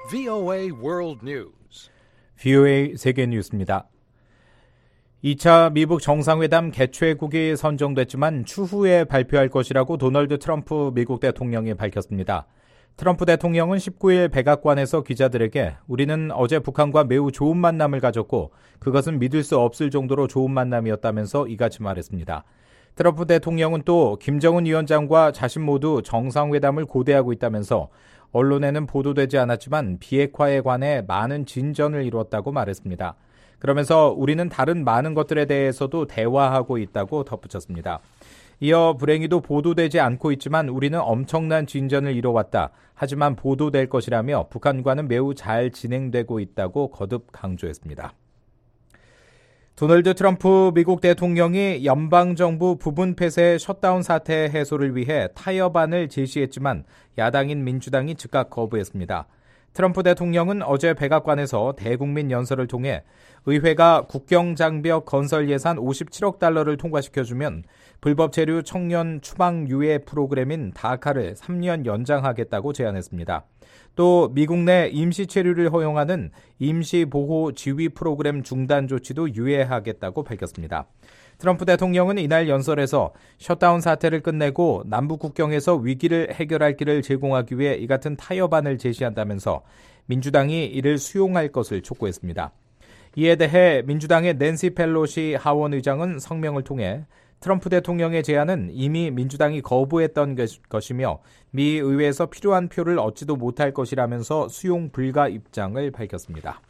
VOA World News. VOA 세계 뉴스입니다. 2차 미국 정상회담 개최국이 선정됐지만 추후에 발표할 것이라고 도널드 트럼프 미국 대통령이 밝혔습니다. 트럼프 대통령은 19일 백악관에서 기자들에게 우리는 어제 북한과 매우 좋은 만남을 가졌고 그것은 믿을 수 없을 정도로 좋은 만남이었다면서 이같이 말했습니다. 트럼프 대통령은 또 김정은 위원장과 자신 모두 정상회담을 고대하고 있다면서 언론에는 보도되지 않았지만 비핵화에 관해 많은 진전을 이루었다고 말했습니다. 그러면서 우리는 다른 많은 것들에 대해서도 대화하고 있다고 덧붙였습니다. 이어 불행히도 보도되지 않고 있지만 우리는 엄청난 진전을 이뤄왔다. 하지만 보도될 것이라며 북한과는 매우 잘 진행되고 있다고 거듭 강조했습니다. 도널드 트럼프 미국 대통령이 연방정부 부분 폐쇄 셧다운 사태 해소를 위해 타협안을 제시했지만 야당인 민주당이 즉각 거부했습니다. 트럼프 대통령은 어제 백악관에서 대국민 연설을 통해 의회가 국경장벽 건설 예산 57억 달러를 통과시켜주면 불법 체류 청년 추방 유예 프로그램인 다카를 3년 연장하겠다고 제안했습니다. 또 미국 내 임시 체류를 허용하는 임시보호 지위 프로그램 중단 조치도 유예하겠다고 밝혔습니다. 트럼프 대통령은 이날 연설에서 셧다운 사태를 끝내고 남북 국경에서 위기를 해결할 길을 제공하기 위해 이 같은 타협안을 제시한다면서 민주당이 이를 수용할 것을 촉구했습니다. 이에 대해 민주당의 낸시 펠로시 하원 의장은 성명을 통해 트럼프 대통령의 제안은 이미 민주당이 거부했던 것이며 미 의회에서 필요한 표를 얻지도 못할 것이라면서 수용 불가 입장을 밝혔습니다.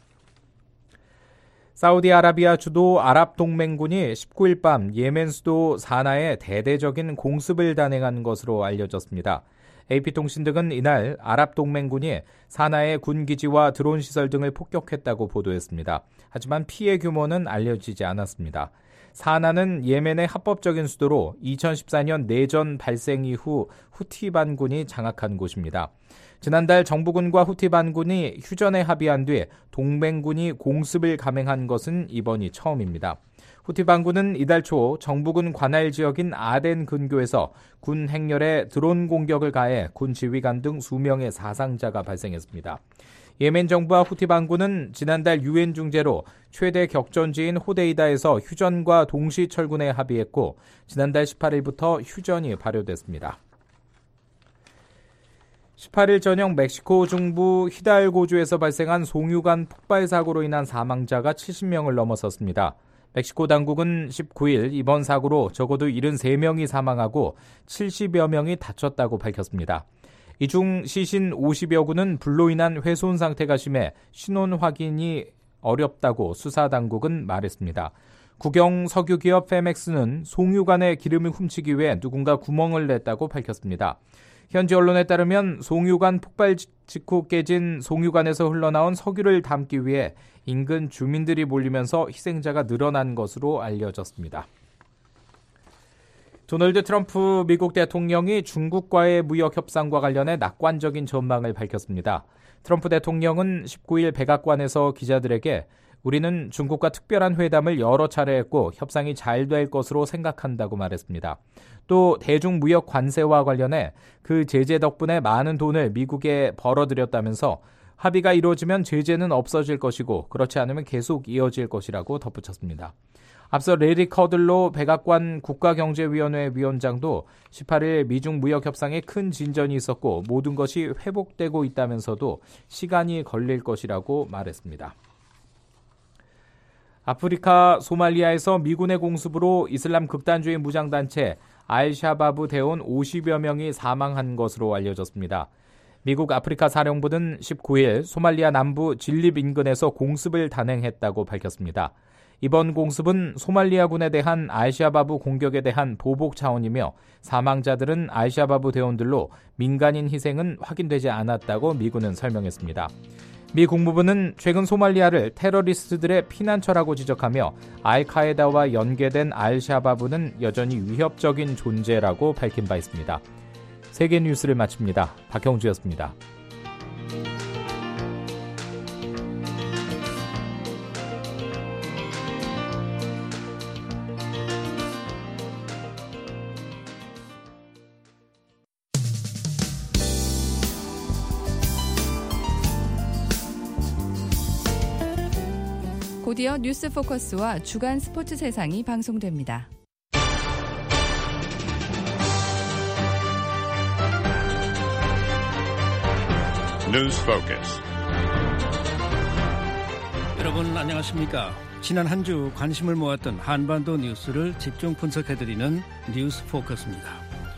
사우디아라비아 주도 아랍동맹군이 19일 밤 예멘 수도 사나에 대대적인 공습을 단행한 것으로 알려졌습니다. AP통신 등은 이날 아랍동맹군이 사나의 군기지와 드론 시설 등을 폭격했다고 보도했습니다. 하지만 피해 규모는 알려지지 않았습니다. 사나는 예멘의 합법적인 수도로 2014년 내전 발생 이후 후티 반군이 장악한 곳입니다. 지난달 정부군과 후티 반군이 휴전에 합의한 뒤 동맹군이 공습을 감행한 것은 이번이 처음입니다. 후티 반군은 이달 초 정부군 관할 지역인 아덴 근교에서 군 행렬에 드론 공격을 가해 군 지휘관 등 수명의 사상자가 발생했습니다. 예멘 정부와 후티 반군은 지난달 유엔 중재로 최대 격전지인 호데이다에서 휴전과 동시 철군에 합의했고 지난달 18일부터 휴전이 발효됐습니다. 18일 저녁 멕시코 중부 히달고주에서 발생한 송유관 폭발 사고로 인한 사망자가 70명을 넘어섰습니다. 멕시코 당국은 19일 이번 사고로 적어도 73명이 사망하고 70여 명이 다쳤다고 밝혔습니다. 이 중 시신 50여 구는 불로 인한 훼손 상태가 심해 신원 확인이 어렵다고 수사당국은 말했습니다. 국영 석유기업 페맥스는 송유관의 기름을 훔치기 위해 누군가 구멍을 냈다고 밝혔습니다. 현지 언론에 따르면 송유관 폭발 직후 깨진 송유관에서 흘러나온 석유를 담기 위해 인근 주민들이 몰리면서 희생자가 늘어난 것으로 알려졌습니다. 도널드 트럼프 미국 대통령이 중국과의 무역 협상과 관련해 낙관적인 전망을 밝혔습니다. 트럼프 대통령은 19일 백악관에서 기자들에게 우리는 중국과 특별한 회담을 여러 차례 했고 협상이 잘 될 것으로 생각한다고 말했습니다. 또 대중무역 관세와 관련해 그 제재 덕분에 많은 돈을 미국에 벌어들였다면서 합의가 이루어지면 제재는 없어질 것이고 그렇지 않으면 계속 이어질 것이라고 덧붙였습니다. 앞서 레리 커들로 백악관 국가경제위원회 위원장도 18일 미중 무역 협상에 큰 진전이 있었고 모든 것이 회복되고 있다면서도 시간이 걸릴 것이라고 말했습니다. 아프리카 소말리아에서 미군의 공습으로 이슬람 극단주의 무장단체 알샤바브 대원 50여 명이 사망한 것으로 알려졌습니다. 미국 아프리카 사령부는 19일 소말리아 남부 질립 인근에서 공습을 단행했다고 밝혔습니다. 이번 공습은 소말리아군에 대한 알샤바브 공격에 대한 보복 차원이며 사망자들은 알샤바브 대원들로 민간인 희생은 확인되지 않았다고 미군은 설명했습니다. 미 국무부는 최근 소말리아를 테러리스트들의 피난처라고 지적하며 알카에다와 연계된 알샤바브는 여전히 위협적인 존재라고 밝힌 바 있습니다. 세계 뉴스를 마칩니다. 박형주였습니다. 곧이어 뉴스 포커스와 주간 스포츠 세상이 방송됩니다. 뉴스 포커스. 여러분 안녕하십니까? 지난 한 주 관심을 모았던 한반도 뉴스를 집중 분석해드리는 뉴스 포커스입니다.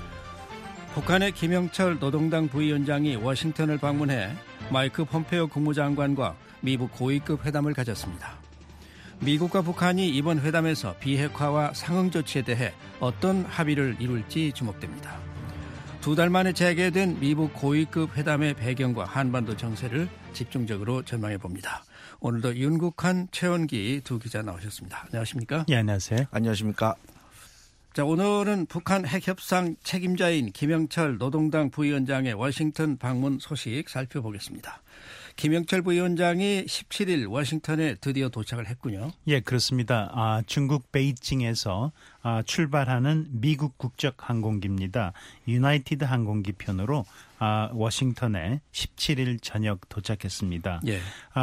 북한의 김영철 노동당 부위원장이 워싱턴을 방문해 마이크 폼페오 국무장관과 미국 고위급 회담을 가졌습니다. 미국과 북한이 이번 회담에서 비핵화와 상응 조치에 대해 어떤 합의를 이룰지 주목됩니다. 2달 만에 재개된 미국 고위급 회담의 배경과 한반도 정세를 집중적으로 전망해 봅니다. 오늘도 윤국한, 최원기 두 기자 나오셨습니다. 안녕하십니까? 예, 안녕하세요. 안녕하십니까? 자, 오늘은 북한 핵협상 책임자인 김영철 노동당 부위원장의 워싱턴 방문 소식 살펴보겠습니다. 김영철 부위원장이 17일 워싱턴에 드디어 도착을 했군요. 예, 그렇습니다. 중국 베이징에서 출발하는 미국 국적 항공기입니다. 유나이티드 항공기 편으로 워싱턴에 17일 저녁 도착했습니다. 예.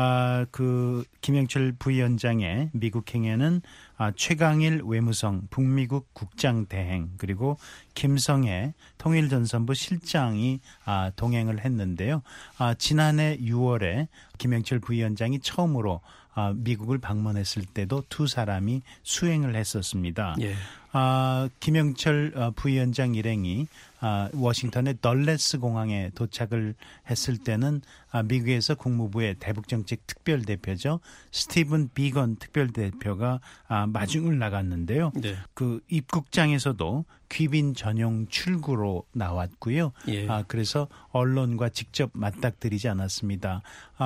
그 김영철 부위원장의 미국 행에는 최강일 외무성 북미국 국장 대행 그리고 김성애 통일전선부 실장이 동행을 했는데요. 지난해 6월에 김영철 부위원장이 처음으로 미국을 방문했을 때도 두 사람이 수행을 했었습니다. 예. 김영철 부위원장 일행이 워싱턴의 덜레스 공항에 도착을 했을 때는 미국에서 국무부의 대북정책 특별대표죠. 스티븐 비건 특별대표가 마중을 나갔는데요. 네. 그 입국장에서도 귀빈 전용 출구로 나왔고요. 예. 그래서 언론과 직접 맞닥뜨리지 않았습니다.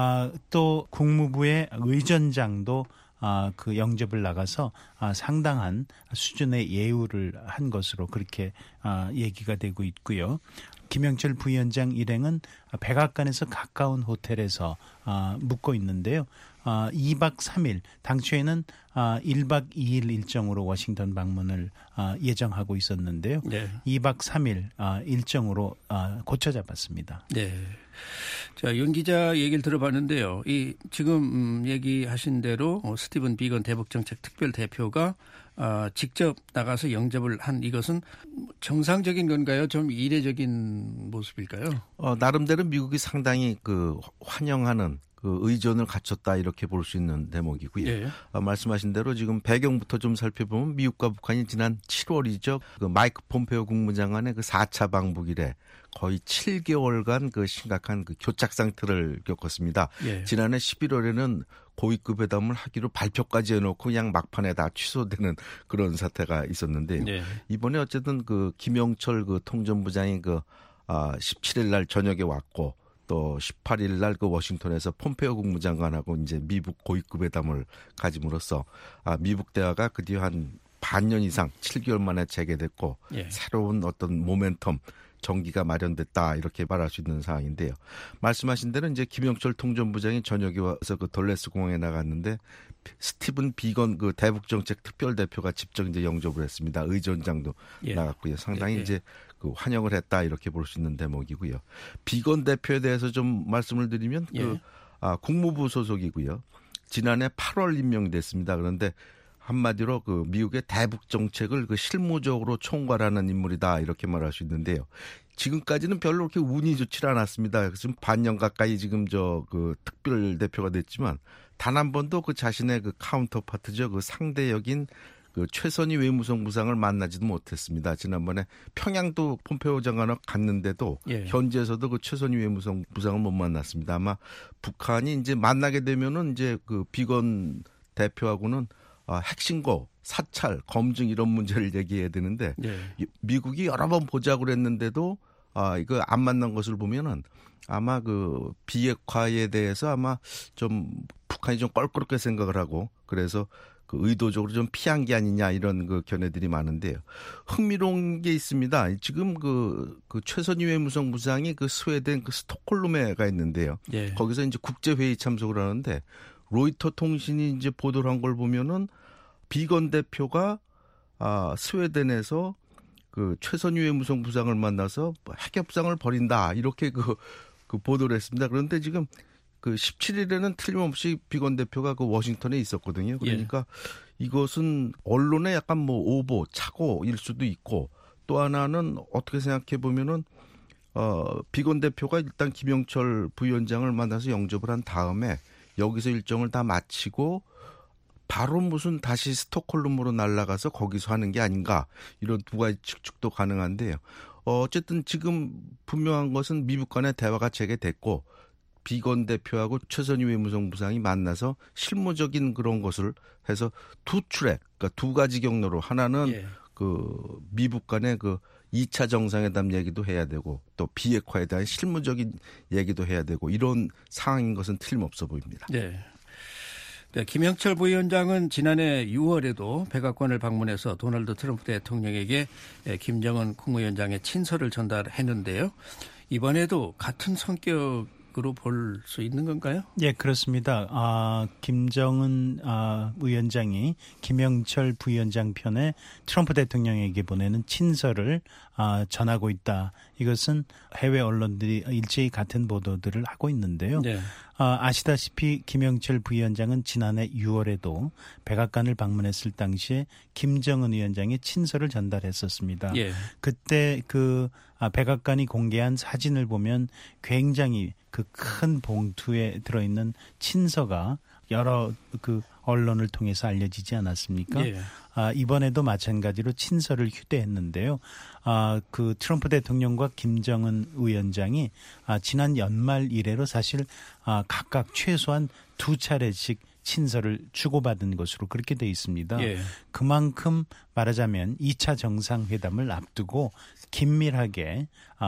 또 국무부의 의전장도 그 영접을 나가서 상당한 수준의 예우를 한 것으로 그렇게 얘기가 되고 있고요. 김영철 부위원장 일행은 백악관에서 가까운 호텔에서 묵고 있는데요. 2박 3일, 당초에는 1박 2일 일정으로 워싱턴 방문을 예정하고 있었는데요. 네. 2박 3일 일정으로 고쳐 잡았습니다. 네. 자, 윤 기자 얘기를 들어봤는데요. 이 지금 얘기하신 대로 스티븐 비건 대북정책 특별대표가 직접 나가서 영접을 한 이것은 정상적인 건가요? 좀 이례적인 모습일까요? 나름대로 미국이 상당히 그 환영하는 그 의존을 갖췄다 이렇게 볼 수 있는 대목이고요. 예. 말씀하신 대로 지금 배경부터 좀 살펴보면 미국과 북한이 지난 7월이죠. 그 마이크 폼페오 국무장관의 그 4차 방북 이래 거의 7개월간 그 심각한 그 교착 상태를 겪었습니다. 예. 지난해 11월에는 고위급 회담을 하기로 발표까지 해놓고 그냥 막판에 다 취소되는 그런 사태가 있었는데요. 예. 이번에 어쨌든 그 김영철 그 통전부장이 그 17일 날 저녁에 왔고 또 18일 날 그 워싱턴에서 폼페오 국무장관하고 이제 미국 고위급 회담을 가짐으로써 미북 대화가 그 뒤에 한 반년 이상 7개월 만에 재개됐고 예. 새로운 어떤 모멘텀 전기가 마련됐다 이렇게 말할 수 있는 상황인데요. 말씀하신 대로 이제 김영철 통전부장이 저녁에 와서 그 덜레스 공항에 나갔는데 스티븐 비건 그 대북정책 특별대표가 직접 이제 영접을 했습니다. 의전장도 예. 나갔고요. 상당히 예. 이제 그 환영을 했다 이렇게 볼 수 있는 대목이고요. 비건 대표에 대해서 좀 말씀을 드리면 예. 국무부 소속이고요. 지난해 8월 임명이 됐습니다. 그런데 한마디로 그 미국의 대북 정책을 그 실무적으로 총괄하는 인물이다 이렇게 말할 수 있는데요. 지금까지는 별로 그렇게 운이 좋지 않았습니다. 지금 반년 가까이 지금 그 특별 대표가 됐지만 단 한 번도 그 자신의 그 카운터파트죠. 그 상대역인 그 최선희 외무성 부상을 만나지도 못했습니다. 지난번에 평양도 폼페오 장관을 갔는데도 예. 현지에서도 그 최선희 외무성 부상을 못 만났습니다. 아마 북한이 이제 만나게 되면은 이제 그 비건 대표하고는 핵신고, 사찰, 검증 이런 문제를 얘기해야 되는데 예. 미국이 여러 번 보자고 그랬는데도 이거 안 만난 것을 보면은 아마 그 비핵화에 대해서 아마 좀 북한이 좀 껄끄럽게 생각을 하고 그래서 그 의도적으로 좀 피한 게 아니냐 이런 그 견해들이 많은데요. 흥미로운 게 있습니다. 지금 그 최선희 외무성 부상이 그 스웨덴 그 스톡홀름에 가 있는데요. 예. 거기서 이제 국제회의 참석을 하는데 로이터 통신이 이제 보도를 한 걸 보면은 비건 대표가 스웨덴에서 그 최선희 외무성 부상을 만나서 핵협상을 벌인다 이렇게 그 보도를 했습니다. 그런데 지금 그 17일에는 틀림없이 비건 대표가 그 워싱턴에 있었거든요. 그러니까 이것은 언론의 약간 뭐 오보, 착오일 수도 있고 또 하나는 어떻게 생각해 보면은 비건 대표가 일단 김영철 부위원장을 만나서 영접을 한 다음에 여기서 일정을 다 마치고 바로 무슨 다시 스톡홀름으로 날아가서 거기서 하는 게 아닌가 이런 두 가지 측도 가능한데요. 어쨌든 지금 분명한 것은 미국 간의 대화가 재개됐고 비건 대표하고 최선희 외무성부상이 만나서 실무적인 그런 것을 해서 두 트랙, 그러니까 두 가지 경로로 하나는 그 미국 간의 그 2차 정상회담 얘기도 해야 되고 또 비핵화에 대한 실무적인 얘기도 해야 되고 이런 상황인 것은 틀림없어 보입니다. 네. 김영철 부위원장은 지난해 6월에도 백악관을 방문해서 도널드 트럼프 대통령에게 김정은 국무위원장의 친서를 전달했는데요. 이번에도 같은 성격으로 볼 수 있는 건가요? 예, 그렇습니다. 김정은 위원장이 김영철 부위원장 편에 트럼프 대통령에게 보내는 친서를 전하고 있다. 이것은 해외 언론들이 일제히 같은 보도들을 하고 있는데요. 네. 아시다시피 김영철 부위원장은 지난해 6월에도 백악관을 방문했을 당시에 김정은 위원장의 친서를 전달했었습니다. 예. 그때 그 백악관이 공개한 사진을 보면 굉장히 그 큰 봉투에 들어있는 친서가 여러 그 언론을 통해서 알려지지 않았습니까? 예. 이번에도 마찬가지로 친서를 휴대했는데요. 그 트럼프 대통령과 김정은 위원장이 지난 연말 이래로 사실 각각 최소한 2차례씩 친서를 주고받은 것으로 그렇게 돼 있습니다. 예. 그만큼 말하자면 2차 정상회담을 앞두고 긴밀하게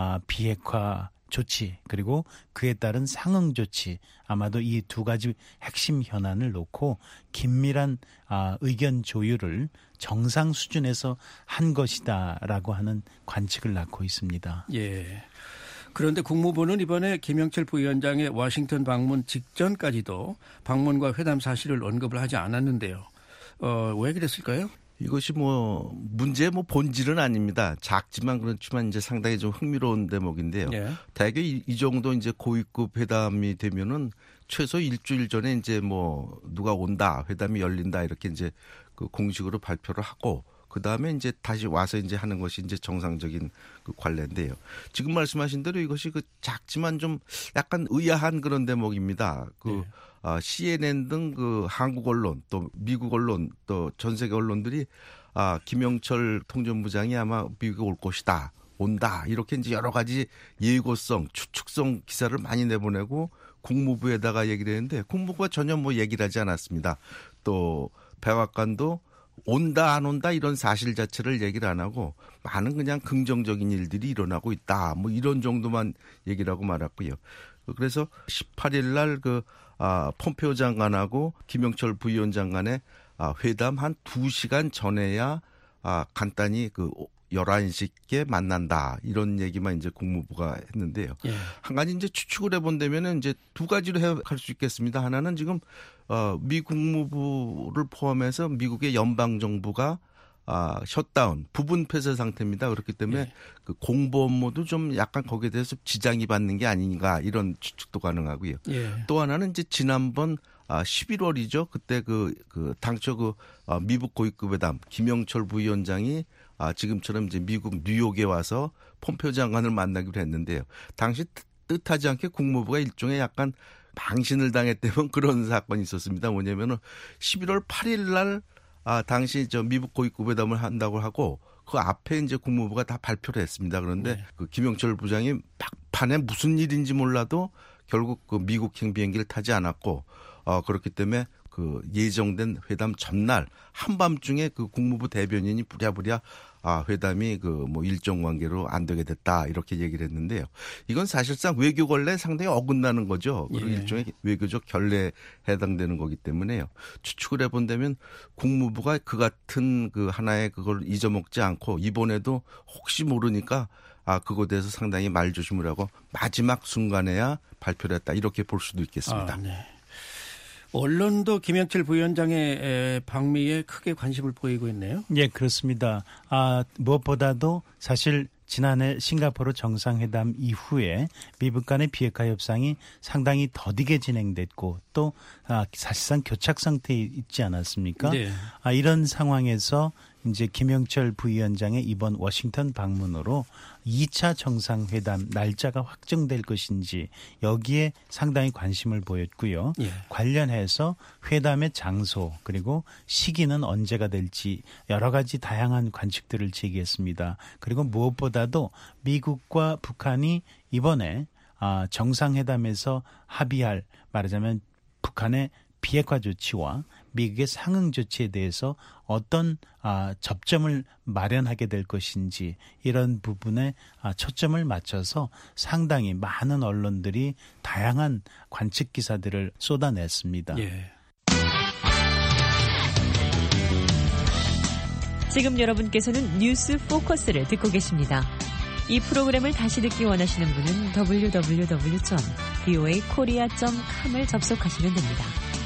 비핵화 조치 그리고 그에 따른 상응 조치 아마도 이 두 가지 핵심 현안을 놓고 긴밀한 의견 조율을 정상 수준에서 한 것이다라고 하는 관측을 낳고 있습니다. 예. 그런데 국무부는 이번에 김영철 부위원장의 워싱턴 방문 직전까지도 방문과 회담 사실을 언급을 하지 않았는데요. 왜 그랬을까요? 이것이 뭐 문제의 뭐 본질은 아닙니다. 작지만 그렇지만 이제 상당히 좀 흥미로운 대목인데요. 예. 대개 이 정도 이제 고위급 회담이 되면은 최소 일주일 전에 이제 뭐 누가 온다, 회담이 열린다 이렇게 이제 그 공식으로 발표를 하고 그 다음에 이제 다시 와서 이제 하는 것이 이제 정상적인 그 관례인데요. 지금 말씀하신 대로 이것이 그 작지만 좀 약간 의아한 그런 대목입니다. 그 CNN 등 그 한국 언론 또 미국 언론 또 전 세계 언론들이 김영철 통전부장이 아마 미국에 올 것이다. 온다. 이렇게 이제 여러 가지 예고성, 추측성 기사를 많이 내보내고 국무부에다가 얘기를 했는데 국무부가 전혀 뭐 얘기를 하지 않았습니다. 또 백악관도 온다 안 온다 이런 사실 자체를 얘기를 안 하고 많은 그냥 긍정적인 일들이 일어나고 있다. 뭐 이런 정도만 얘기를 하고 말았고요. 그래서 18일 날 그 폼페오 장관하고 김영철 부위원장 간의 회담 한 2시간 전에야 간단히 그 11시께 만난다. 이런 얘기만 이제 국무부가 했는데요. 예. 한 가지 이제 추측을 해본다면은 이제 두 가지로 해석할 수 있겠습니다. 하나는 지금 미 국무부를 포함해서 미국의 연방 정부가 셧다운, 부분 폐쇄 상태입니다. 그렇기 때문에 예. 그 공보 업무도 좀 약간 거기에 대해서 지장이 받는 게 아닌가 이런 추측도 가능하고요. 예. 또 하나는 이제 지난번 11월이죠. 그때 그 당초 미국 고위급 회담 김영철 부위원장이 지금처럼 이제 미국 뉴욕에 와서 폼페오 장관을 만나기로 했는데요. 당시 뜻하지 않게 국무부가 일종의 약간 망신을 당했다면 그런 사건이 있었습니다. 뭐냐면은 11월 8일 날 당시 미국 고위급 회담을 한다고 하고 그 앞에 이제 국무부가 다 발표를 했습니다. 그런데 그 김영철 부장이 막판에 무슨 일인지 몰라도 결국 그 미국행 비행기를 타지 않았고 그렇기 때문에 그 예정된 회담 전날 한밤중에 그 국무부 대변인이 부랴부랴 회담이 그 뭐 일정 관계로 안 되게 됐다 이렇게 얘기를 했는데요. 이건 사실상 외교 권리에 상당히 어긋나는 거죠. 그리고 예. 일종의 외교적 결례에 해당되는 거기 때문에요. 추측을 해본다면 국무부가 그 같은 그 하나의 그걸 잊어먹지 않고 이번에도 혹시 모르니까 그거에 대해서 상당히 말조심을 하고 마지막 순간에야 발표를 했다 이렇게 볼 수도 있겠습니다. 네. 언론도 김영철 부위원장의 방미에 크게 관심을 보이고 있네요. 예, 그렇습니다. 무엇보다도 사실 지난해 싱가포르 정상회담 이후에 미국 간의 비핵화 협상이 상당히 더디게 진행됐고 또 사실상 교착 상태에 있지 않았습니까? 네. 이런 상황에서 이제 김영철 부위원장의 이번 워싱턴 방문으로 2차 정상회담 날짜가 확정될 것인지 여기에 상당히 관심을 보였고요. 예. 관련해서 회담의 장소 그리고 시기는 언제가 될지 여러 가지 다양한 관측들을 제기했습니다. 그리고 무엇보다도 미국과 북한이 이번에 정상회담에서 합의할 말하자면 북한의 비핵화 조치와 미국의 상응 조치에 대해서 어떤 접점을 마련하게 될 것인지 이런 부분에 초점을 맞춰서 상당히 많은 언론들이 다양한 관측 기사들을 쏟아냈습니다. 예. 지금 여러분께서는 뉴스 포커스를 듣고 계십니다. 이 프로그램을 다시 듣기 원하시는 분은 www.voakorea.com을 접속하시면 됩니다.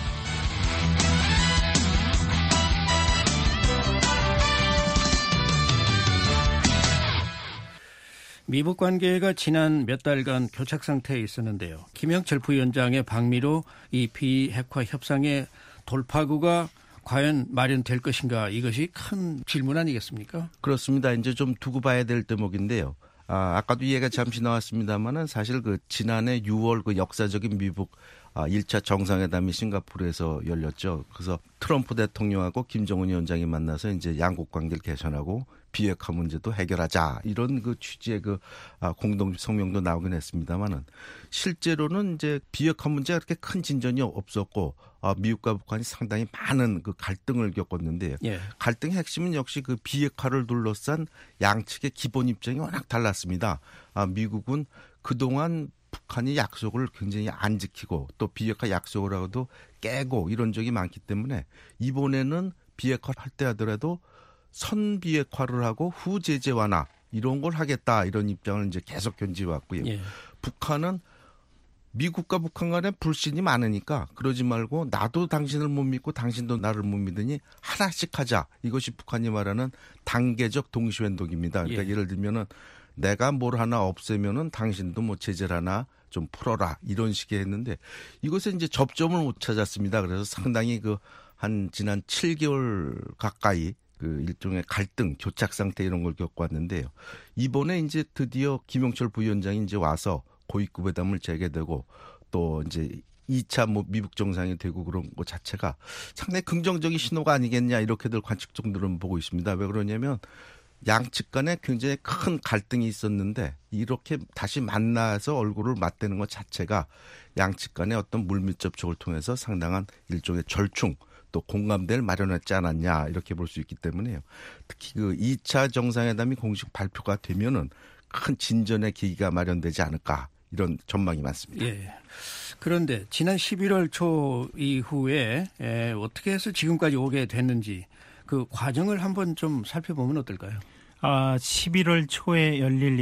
미북 관계가 지난 몇 달간 교착 상태에 있었는데요. 김영철 부위원장의 방미로 이 비핵화 협상의 돌파구가 과연 마련될 것인가 이것이 큰 질문 아니겠습니까? 그렇습니다. 이제 좀 두고 봐야 될 대목인데요. 아까도 얘기가 잠시 나왔습니다만은 사실 그 지난해 6월 그 역사적인 미북 1차 정상회담이 싱가포르에서 열렸죠. 그래서 트럼프 대통령하고 김정은 위원장이 만나서 이제 양국 관계를 개선하고 비핵화 문제도 해결하자 이런 그 취지의 그 공동 성명도 나오긴 했습니다만은 실제로는 이제 비핵화 문제가 그렇게 큰 진전이 없었고 미국과 북한이 상당히 많은 그 갈등을 겪었는데요. 예. 갈등의 핵심은 역시 그 비핵화를 둘러싼 양측의 기본 입장이 워낙 달랐습니다. 미국은 그동안 북한이 약속을 굉장히 안 지키고 또 비핵화 약속을 하고도 깨고 이런 적이 많기 때문에 이번에는 비핵화를 할 때 하더라도 선비핵화를 하고 후제재 완화 이런 걸 하겠다 이런 입장을 이제 계속 견지해 왔고요. 예. 북한은 미국과 북한 간에 불신이 많으니까 그러지 말고 나도 당신을 못 믿고 당신도 나를 못 믿으니 하나씩 하자. 이것이 북한이 말하는 단계적 동시행동입니다. 그러니까 예를 들면은 내가 뭘 하나 없애면은 당신도 뭐 제재를 하나 좀 풀어라 이런 식의 했는데 이것에 이제 접점을 못 찾았습니다. 그래서 상당히 한 지난 7개월 가까이 그 일종의 갈등, 교착 상태 이런 걸 겪어왔는데요. 이번에 이제 드디어 김영철 부위원장이 이제 와서 고위급 회담을 재개되고 또 이제 2차 미북 정상이 되고 그런 것 자체가 상당히 긍정적인 신호가 아니겠냐 이렇게들 관측종들은 보고 있습니다. 왜 그러냐면 양측 간에 굉장히 큰 갈등이 있었는데 이렇게 다시 만나서 얼굴을 맞대는 것 자체가 양측 간의 어떤 물밑 접촉을 통해서 상당한 일종의 절충 또 공감대를 마련했지 않았냐 이렇게 볼 수 있기 때문에요. 특히 그 2차 정상회담이 공식 발표가 되면은 큰 진전의 계기가 마련되지 않을까 이런 전망이 많습니다. 예. 그런데 지난 11월 초 이후에 어떻게 해서 지금까지 오게 됐는지 그 과정을 한번 좀 살펴보면 어떨까요? 11월 초에 열릴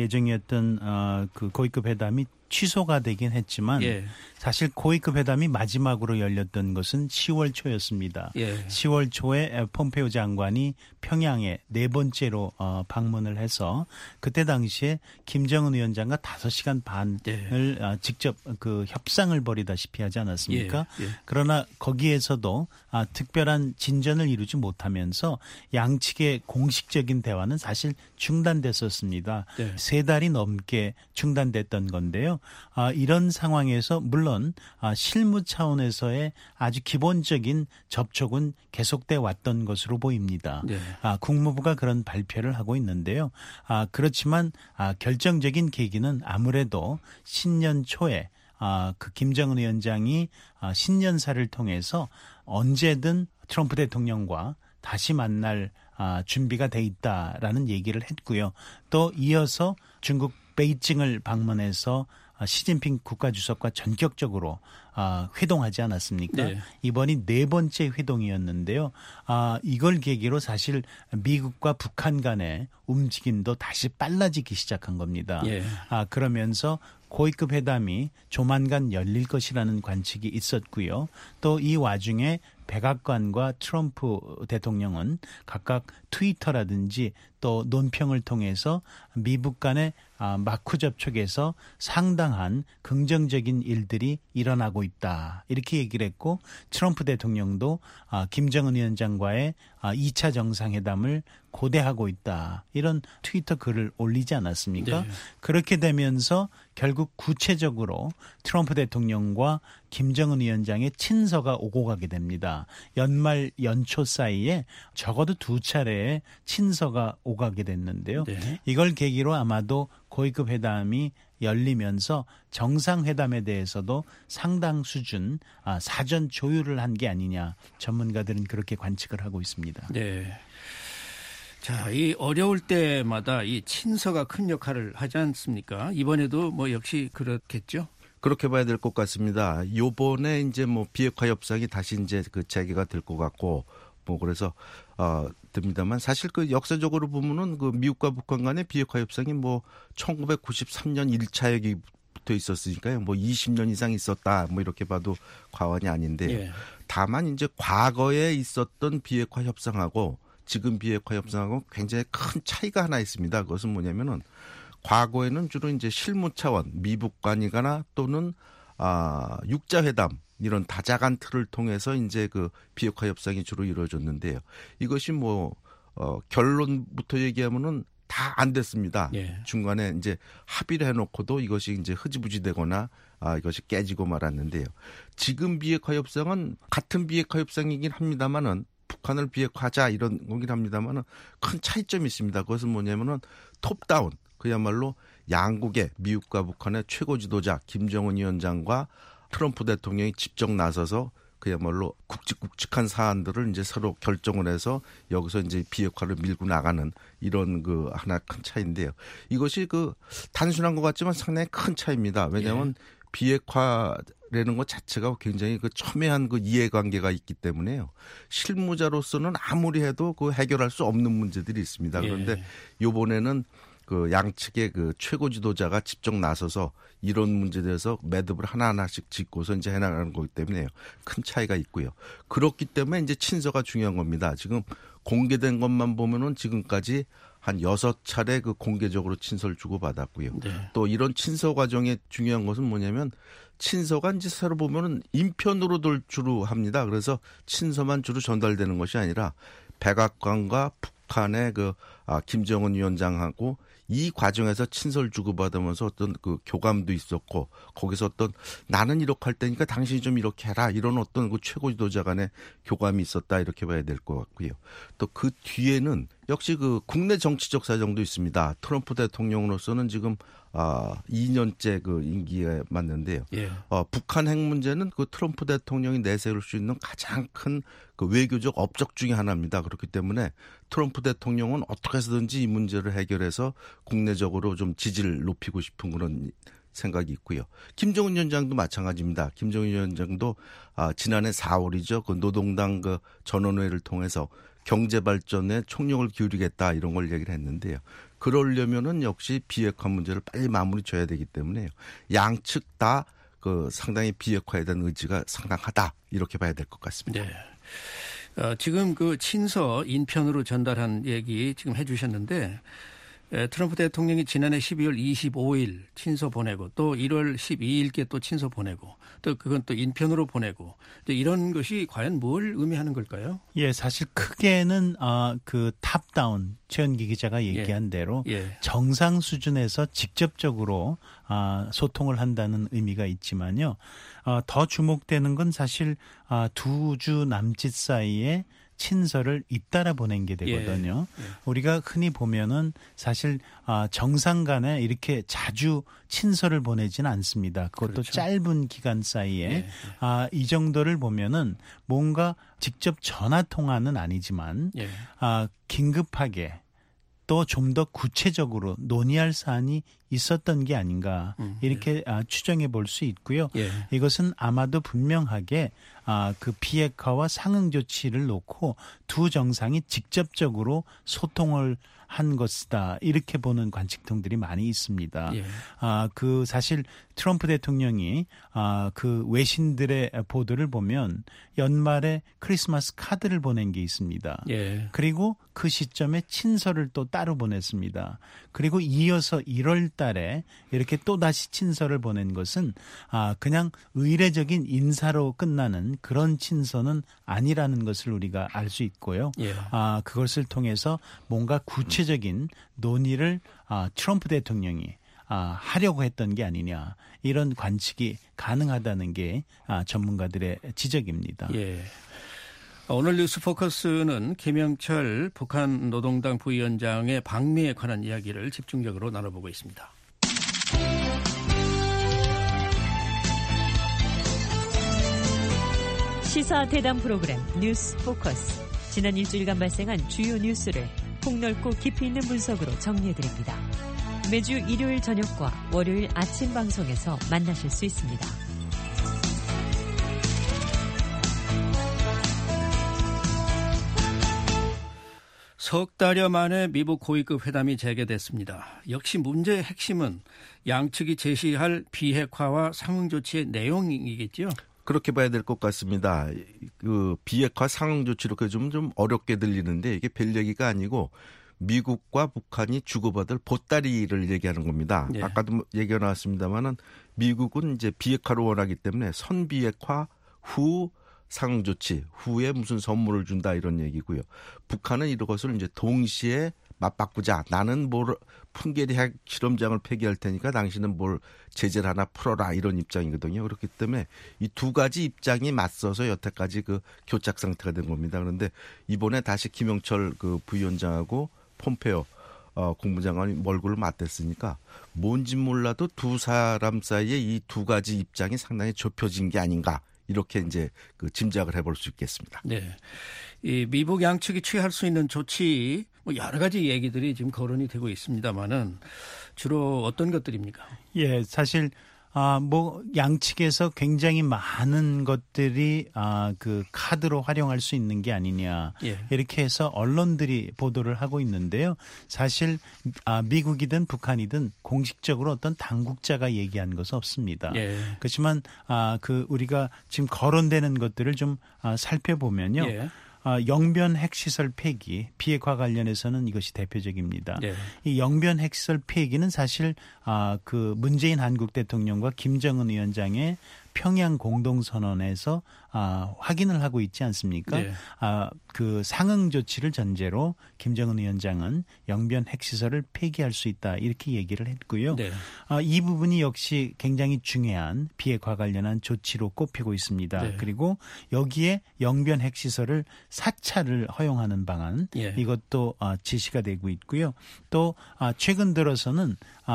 예정이었던 그 고위급 회담이 취소가 되긴 했지만 예. 사실 고위급 회담이 마지막으로 열렸던 것은 10월 초였습니다. 예. 10월 초에 폼페이오 장관이 평양에 네 번째로 방문을 해서 그때 당시에 김정은 위원장과 5시간 반을 예. 직접 그 협상을 벌이다시피 하지 않았습니까? 예. 예. 그러나 거기에서도 특별한 진전을 이루지 못하면서 양측의 공식적인 대화는 사실 중단됐었습니다. 예. 3달이 넘게 중단됐던 건데요. 이런 상황에서 물론 실무 차원에서의 아주 기본적인 접촉은 계속돼 왔던 것으로 보입니다. 네. 국무부가 그런 발표를 하고 있는데요. 그렇지만 결정적인 계기는 아무래도 신년 초에 그 김정은 위원장이 신년사를 통해서 언제든 트럼프 대통령과 다시 만날 준비가 돼 있다라는 얘기를 했고요. 또 이어서 중국 베이징을 방문해서 시진핑 국가주석과 전격적으로 회동하지 않았습니까? 네. 이번이 네 번째 회동이었는데요. 이걸 계기로 사실 미국과 북한 간의 움직임도 다시 빨라지기 시작한 겁니다. 네. 그러면서 고위급 회담이 조만간 열릴 것이라는 관측이 있었고요. 또 이 와중에 백악관과 트럼프 대통령은 각각 트위터라든지 또 논평을 통해서 미북 간의 마쿠 접촉에서 상당한 긍정적인 일들이 일어나고 있다. 이렇게 얘기를 했고 트럼프 대통령도 김정은 위원장과의 2차 정상회담을 고대하고 있다. 이런 트위터 글을 올리지 않았습니까? 네. 그렇게 되면서 결국 구체적으로 트럼프 대통령과 김정은 위원장의 친서가 오고 가게 됩니다. 연말 연초 사이에 적어도 2차례의 친서가 오가게 됐는데요. 네. 이걸 계기로 아마도 고위급 회담이 열리면서 정상회담에 대해서도 상당 수준 사전 조율을 한 게 아니냐 전문가들은 그렇게 관측을 하고 있습니다. 네. 자, 이 어려울 때마다 이 친서가 큰 역할을 하지 않습니까? 이번에도 뭐 역시 그렇겠죠? 그렇게 봐야 될 것 같습니다. 요번에 이제 뭐 비핵화 협상이 다시 이제 그 재개가 될 것 같고 뭐 그래서 듭니다만 사실 그 역사적으로 보면은 그 미국과 북한 간의 비핵화 협상이 뭐 1993년 1차 얘기부터 있었으니까요. 뭐 20년 이상 있었다. 뭐 이렇게 봐도 과언이 아닌데요. 예. 다만 이제 과거에 있었던 비핵화 협상하고 지금 비핵화 협상하고 굉장히 큰 차이가 하나 있습니다. 그것은 뭐냐면은 과거에는 주로 이제 실무 차원 미북 간이거나 또는 육자회담 이런 다자간 틀을 통해서 이제 그 비핵화 협상이 주로 이루어졌는데요. 이것이 뭐 결론부터 얘기하면은 다 안 됐습니다. 예. 중간에 이제 합의를 해놓고도 이것이 이제 흐지부지되거나 이것이 깨지고 말았는데요. 지금 비핵화 협상은 같은 비핵화 협상이긴 합니다만은 북한을 비핵화하자 이런 거긴 합니다만은 큰 차이점이 있습니다. 그것은 뭐냐면은 톱다운 그야말로 양국의 미국과 북한의 최고 지도자 김정은 위원장과 트럼프 대통령이 직접 나서서 그야말로 굵직굵직한 사안들을 이제 서로 결정을 해서 여기서 이제 비핵화를 밀고 나가는 이런 그 하나 큰 차이인데요. 이것이 그 단순한 것 같지만 상당히 큰 차이입니다. 왜냐하면 비핵화라는 것 자체가 굉장히 그 첨예한 그 이해관계가 있기 때문에요. 실무자로서는 아무리 해도 그 해결할 수 없는 문제들이 있습니다. 그런데 이번에는 그 양측의 그 최고 지도자가 직접 나서서 이런 문제에 대해서 매듭을 하나하나씩 짚고서 이제 해나가는 거기 때문에요. 큰 차이가 있고요. 그렇기 때문에 이제 친서가 중요한 겁니다. 지금 공개된 것만 보면은 지금까지 한 6차례 그 공개적으로 친서를 주고받았고요. 네. 또 이런 친서 과정에 중요한 것은 뭐냐면 친서가 이제 새로 보면은 인편으로들 주로 합니다. 그래서 친서만 주로 전달되는 것이 아니라 백악관과 북한의 그 김정은 위원장하고 이 과정에서 친서를 주고받으면서 어떤 그 교감도 있었고 거기서 어떤 나는 이렇게 할 테니까 당신이 좀 이렇게 해라 이런 어떤 그 최고 지도자 간의 교감이 있었다 이렇게 봐야 될 것 같고요. 또 그 뒤에는 역시 그 국내 정치적 사정도 있습니다. 트럼프 대통령으로서는 지금 2년째 그 임기에 맞는데요. 예. 북한 핵 문제는 그 트럼프 대통령이 내세울 수 있는 가장 큰 그 외교적 업적 중에 하나입니다. 그렇기 때문에 트럼프 대통령은 어떻게 해서든지 이 문제를 해결해서 국내적으로 좀 지지를 높이고 싶은 그런 생각이 있고요. 김정은 위원장도 마찬가지입니다. 김정은 위원장도 지난해 4월이죠. 그 노동당 그 전원회의를 통해서 경제 발전에 총력을 기울이겠다 이런 걸 얘기를 했는데요. 그러려면은 역시 비핵화 문제를 빨리 마무리 줘야 되기 때문에요. 양측 다 그 상당히 비핵화에 대한 의지가 상당하다 이렇게 봐야 될 것 같습니다. 네. 지금 그 친서 인편으로 전달한 얘기 지금 해주셨는데 트럼프 대통령이 지난해 12월 25일 친서 보내고 또 1월 12일께 또 친서 보내고 또 그건 또 인편으로 보내고 이런 것이 과연 뭘 의미하는 걸까요? 예, 사실 크게는 그 탑다운 최현기 기자가 얘기한 대로 정상 수준에서 직접적으로 소통을 한다는 의미가 있지만요. 더 주목되는 건 사실 2주 남짓 사이에 친서를 잇따라 보낸 게 되거든요. 우리가 흔히 보면은 사실 정상 간에 이렇게 자주 친서를 보내지는 않습니다. 그것도 그렇죠. 짧은 기간 사이에 이 정도를 보면은 뭔가 직접 전화 통화는 아니지만 긴급하게 또 좀 더 구체적으로 논의할 사안이 있었던 게 아닌가 이렇게 추정해 볼 수 있고요. 예. 이것은 아마도 분명하게 그 비핵화와 상응 조치를 놓고 두 정상이 직접적으로 소통을 한 것이다. 이렇게 보는 관측통들이 많이 있습니다. 예. 그 사실 트럼프 대통령이 그 외신들의 보도를 보면 연말에 크리스마스 카드를 보낸 게 있습니다. 예. 그리고 그 시점에 친서를 또 따로 보냈습니다. 그리고 이어서 1월 달에 이렇게 또다시 친서를 보낸 것은 그냥 의례적인 인사로 끝나는 그런 친서는 아니라는 것을 우리가 알 수 있고요. 예. 그것을 통해서 뭔가 구체적인 논의를 트럼프 대통령이 하려고 했던 게 아니냐 이런 관측이 가능하다는 게 전문가들의 지적입니다. 예. 오늘 뉴스 포커스는 김영철 북한 노동당 부위원장의 방미에 관한 이야기를 집중적으로 나눠보고 있습니다. 시사 대담 프로그램 뉴스 포커스. 지난 일주일간 발생한 주요 뉴스를 폭넓고 깊이 있는 분석으로 정리해드립니다. 매주 일요일 저녁과 월요일 아침 방송에서 만나실 수 있습니다. 석 달여 만에 미국 고위급 회담이 재개됐습니다. 역시 문제의 핵심은 양측이 제시할 비핵화와 상응 조치의 내용이겠죠? 그렇게 봐야 될 것 같습니다. 그 비핵화 상응 조치로 좀 어렵게 들리는데 이게 별 얘기가 아니고 미국과 북한이 주고받을 보따리를 얘기하는 겁니다. 네. 아까도 얘기가 나왔습니다만은 미국은 이제 비핵화를 원하기 때문에 선비핵화 후 상응 조치 후에 무슨 선물을 준다 이런 얘기고요. 북한은 이것을 이제 동시에 맞바꾸자. 나는 뭘 풍계리 핵 실험장을 폐기할 테니까 당신은 뭘 제재를 하나 풀어라 이런 입장이거든요. 그렇기 때문에 이 두 가지 입장이 맞서서 여태까지 그 교착 상태가 된 겁니다. 그런데 이번에 다시 김영철 그 부위원장하고 폼페오 국무장관이 얼굴을 맞댔으니까 뭔지 몰라도 두 사람 사이에 이 두 가지 입장이 상당히 좁혀진 게 아닌가. 이렇게 이제 그 짐작을 해볼 수 있겠습니다. 네, 이 미국 양측이 취할 수 있는 조치 뭐 여러 가지 얘기들이 지금 거론이 되고 있습니다만은 주로 어떤 것들입니까? 예, 사실 뭐 양측에서 굉장히 많은 것들이 그 카드로 활용할 수 있는 게 아니냐 예. 이렇게 해서 언론들이 보도를 하고 있는데요. 사실 미국이든 북한이든 공식적으로 어떤 당국자가 얘기한 것은 없습니다. 예. 그렇지만 그 우리가 지금 거론되는 것들을 좀 살펴보면요. 예. 영변 핵시설 폐기, 비핵화 관련해서는 이것이 대표적입니다. 네. 이 영변 핵시설 폐기는 사실 그 문재인 한국 대통령과 김정은 위원장의 평양 공동선언에서 확인을 하고 있지 않습니까? 네. 그 상응 조치를 전제로 김정은 위원장은 영변 핵시설을 폐기할 수 있다 이렇게 얘기를 했고요. 네. 이 부분이 역시 굉장히 중요한 비핵화 관련한 조치로 꼽히고 있습니다. 네. 그리고 여기에 영변 핵시설을 사찰을 허용하는 방안 예. 이것도 제시가 되고 있고요. 또 최근 들어서는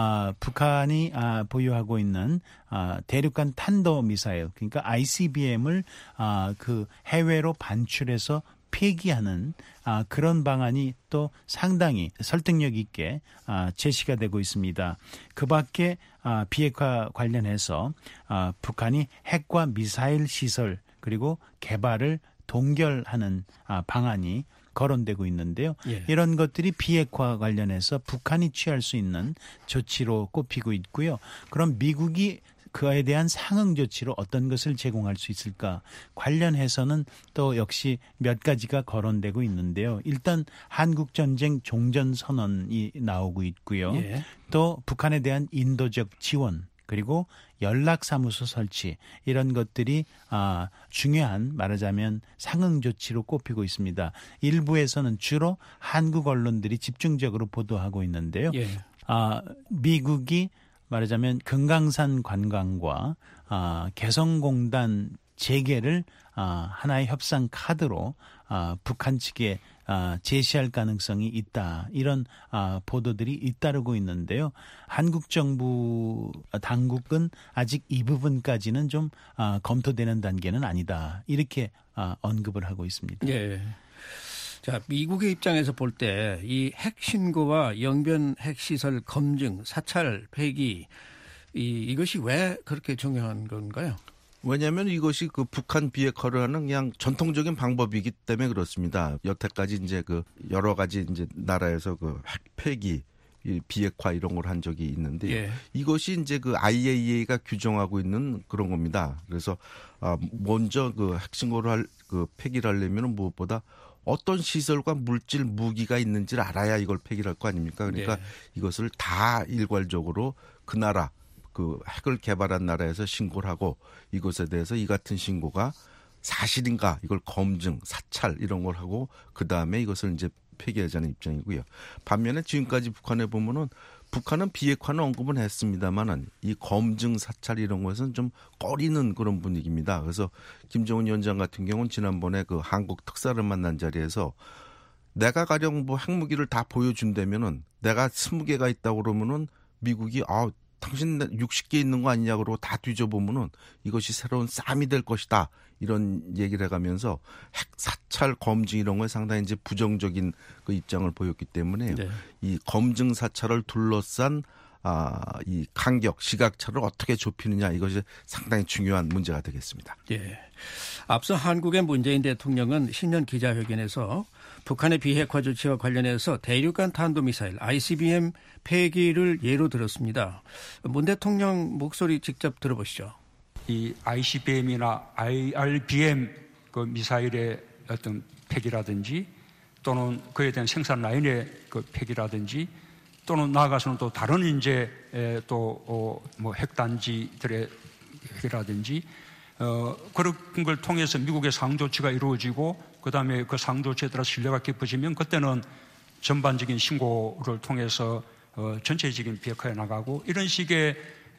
북한이 보유하고 있는 대륙간 탄도미사일 그러니까 ICBM을 그 해외로 반출해서 폐기하는 그런 방안이 또 상당히 설득력 있게 제시가 되고 있습니다. 그 밖에 비핵화 관련해서 북한이 핵과 미사일 시설 그리고 개발을 동결하는 방안이 거론되고 있는데요. 예. 이런 것들이 비핵화 관련해서 북한이 취할 수 있는 조치로 꼽히고 있고요. 그럼 미국이 그에 대한 상응 조치로 어떤 것을 제공할 수 있을까 관련해서는 또 역시 몇 가지가 거론되고 있는데요. 일단 한국전쟁 종전선언이 나오고 있고요. 예. 또 북한에 대한 인도적 지원 그리고 연락사무소 설치 이런 것들이 중요한 말하자면 상응 조치로 꼽히고 있습니다. 일부에서는 주로 한국 언론들이 집중적으로 보도하고 있는데요. 예. 미국이 말하자면 금강산 관광과 개성공단 재개를 하나의 협상 카드로 북한 측에 제시할 가능성이 있다. 이런 보도들이 잇따르고 있는데요. 한국 정부 당국은 아직 이 부분까지는 좀 검토되는 단계는 아니다. 이렇게 언급을 하고 있습니다. 예. 자, 미국의 입장에서 볼 때 이 핵 신고와 영변 핵시설 검증, 사찰, 폐기 이것이 왜 그렇게 중요한 건가요? 왜냐하면 이것이 그 북한 비핵화를 하는 그냥 전통적인 방법이기 때문에 그렇습니다. 여태까지 이제 그 여러 가지 이제 나라에서 그 핵 폐기, 비핵화 이런 걸 한 적이 있는데 예. 이것이 이제 그 IAEA가 규정하고 있는 그런 겁니다. 그래서 먼저 그 핵신고를 그 폐기를 하려면 무엇보다 어떤 시설과 물질, 무기가 있는지를 알아야 이걸 폐기를 할 거 아닙니까? 그러니까 이것을 다 일괄적으로 그 나라, 그 핵을 개발한 나라에서 신고를 하고 이것에 대해서 이 같은 신고가 사실인가 이걸 검증, 사찰 이런 걸 하고 그다음에 이것을 이제 폐기하자는 입장이고요. 반면에 지금까지 북한에 보면은 북한은 비핵화는 언급은 했습니다만은 이 검증, 사찰 이런 것은 좀 꺼리는 그런 분위기입니다. 그래서 김정은 위원장 같은 경우는 지난번에 그 한국 특사를 만난 자리에서 내가 가령 뭐 핵무기를 다 보여준다면은 내가 20개가 있다고 그러면은 미국이 당신 60개 있는 거 아니냐 그러고 다 뒤져보면은 이것이 새로운 싸움이 될 것이다. 이런 얘기를 해가면서 핵 사찰 검증 이런 거에 상당히 이제 부정적인 그 입장을 보였기 때문에 이 검증 사찰을 둘러싼 이 간격, 시각차를 어떻게 좁히느냐 이것이 상당히 중요한 문제가 되겠습니다. 예. 앞서 한국의 문재인 대통령은 신년 기자회견에서 북한의 비핵화 조치와 관련해서 대륙간 탄도미사일 ICBM 폐기를 예로 들었습니다. 문 대통령 목소리 직접 들어보시죠. 이 ICBM이나 IRBM 그 미사일의 어떤 폐기라든지 또는 그에 대한 생산 라인의 그 폐기라든지 또는 나아가서는 또 다른 이제 또 뭐 핵단지들의 폐기라든지 그런 걸 통해서 미국의 상조치가 이루어지고 그다음에 그 상조치에 따라 신뢰가 깊어지면 그때는 전반적인 신고를 통해서 전체적인 비핵화에 나가고 이런 식의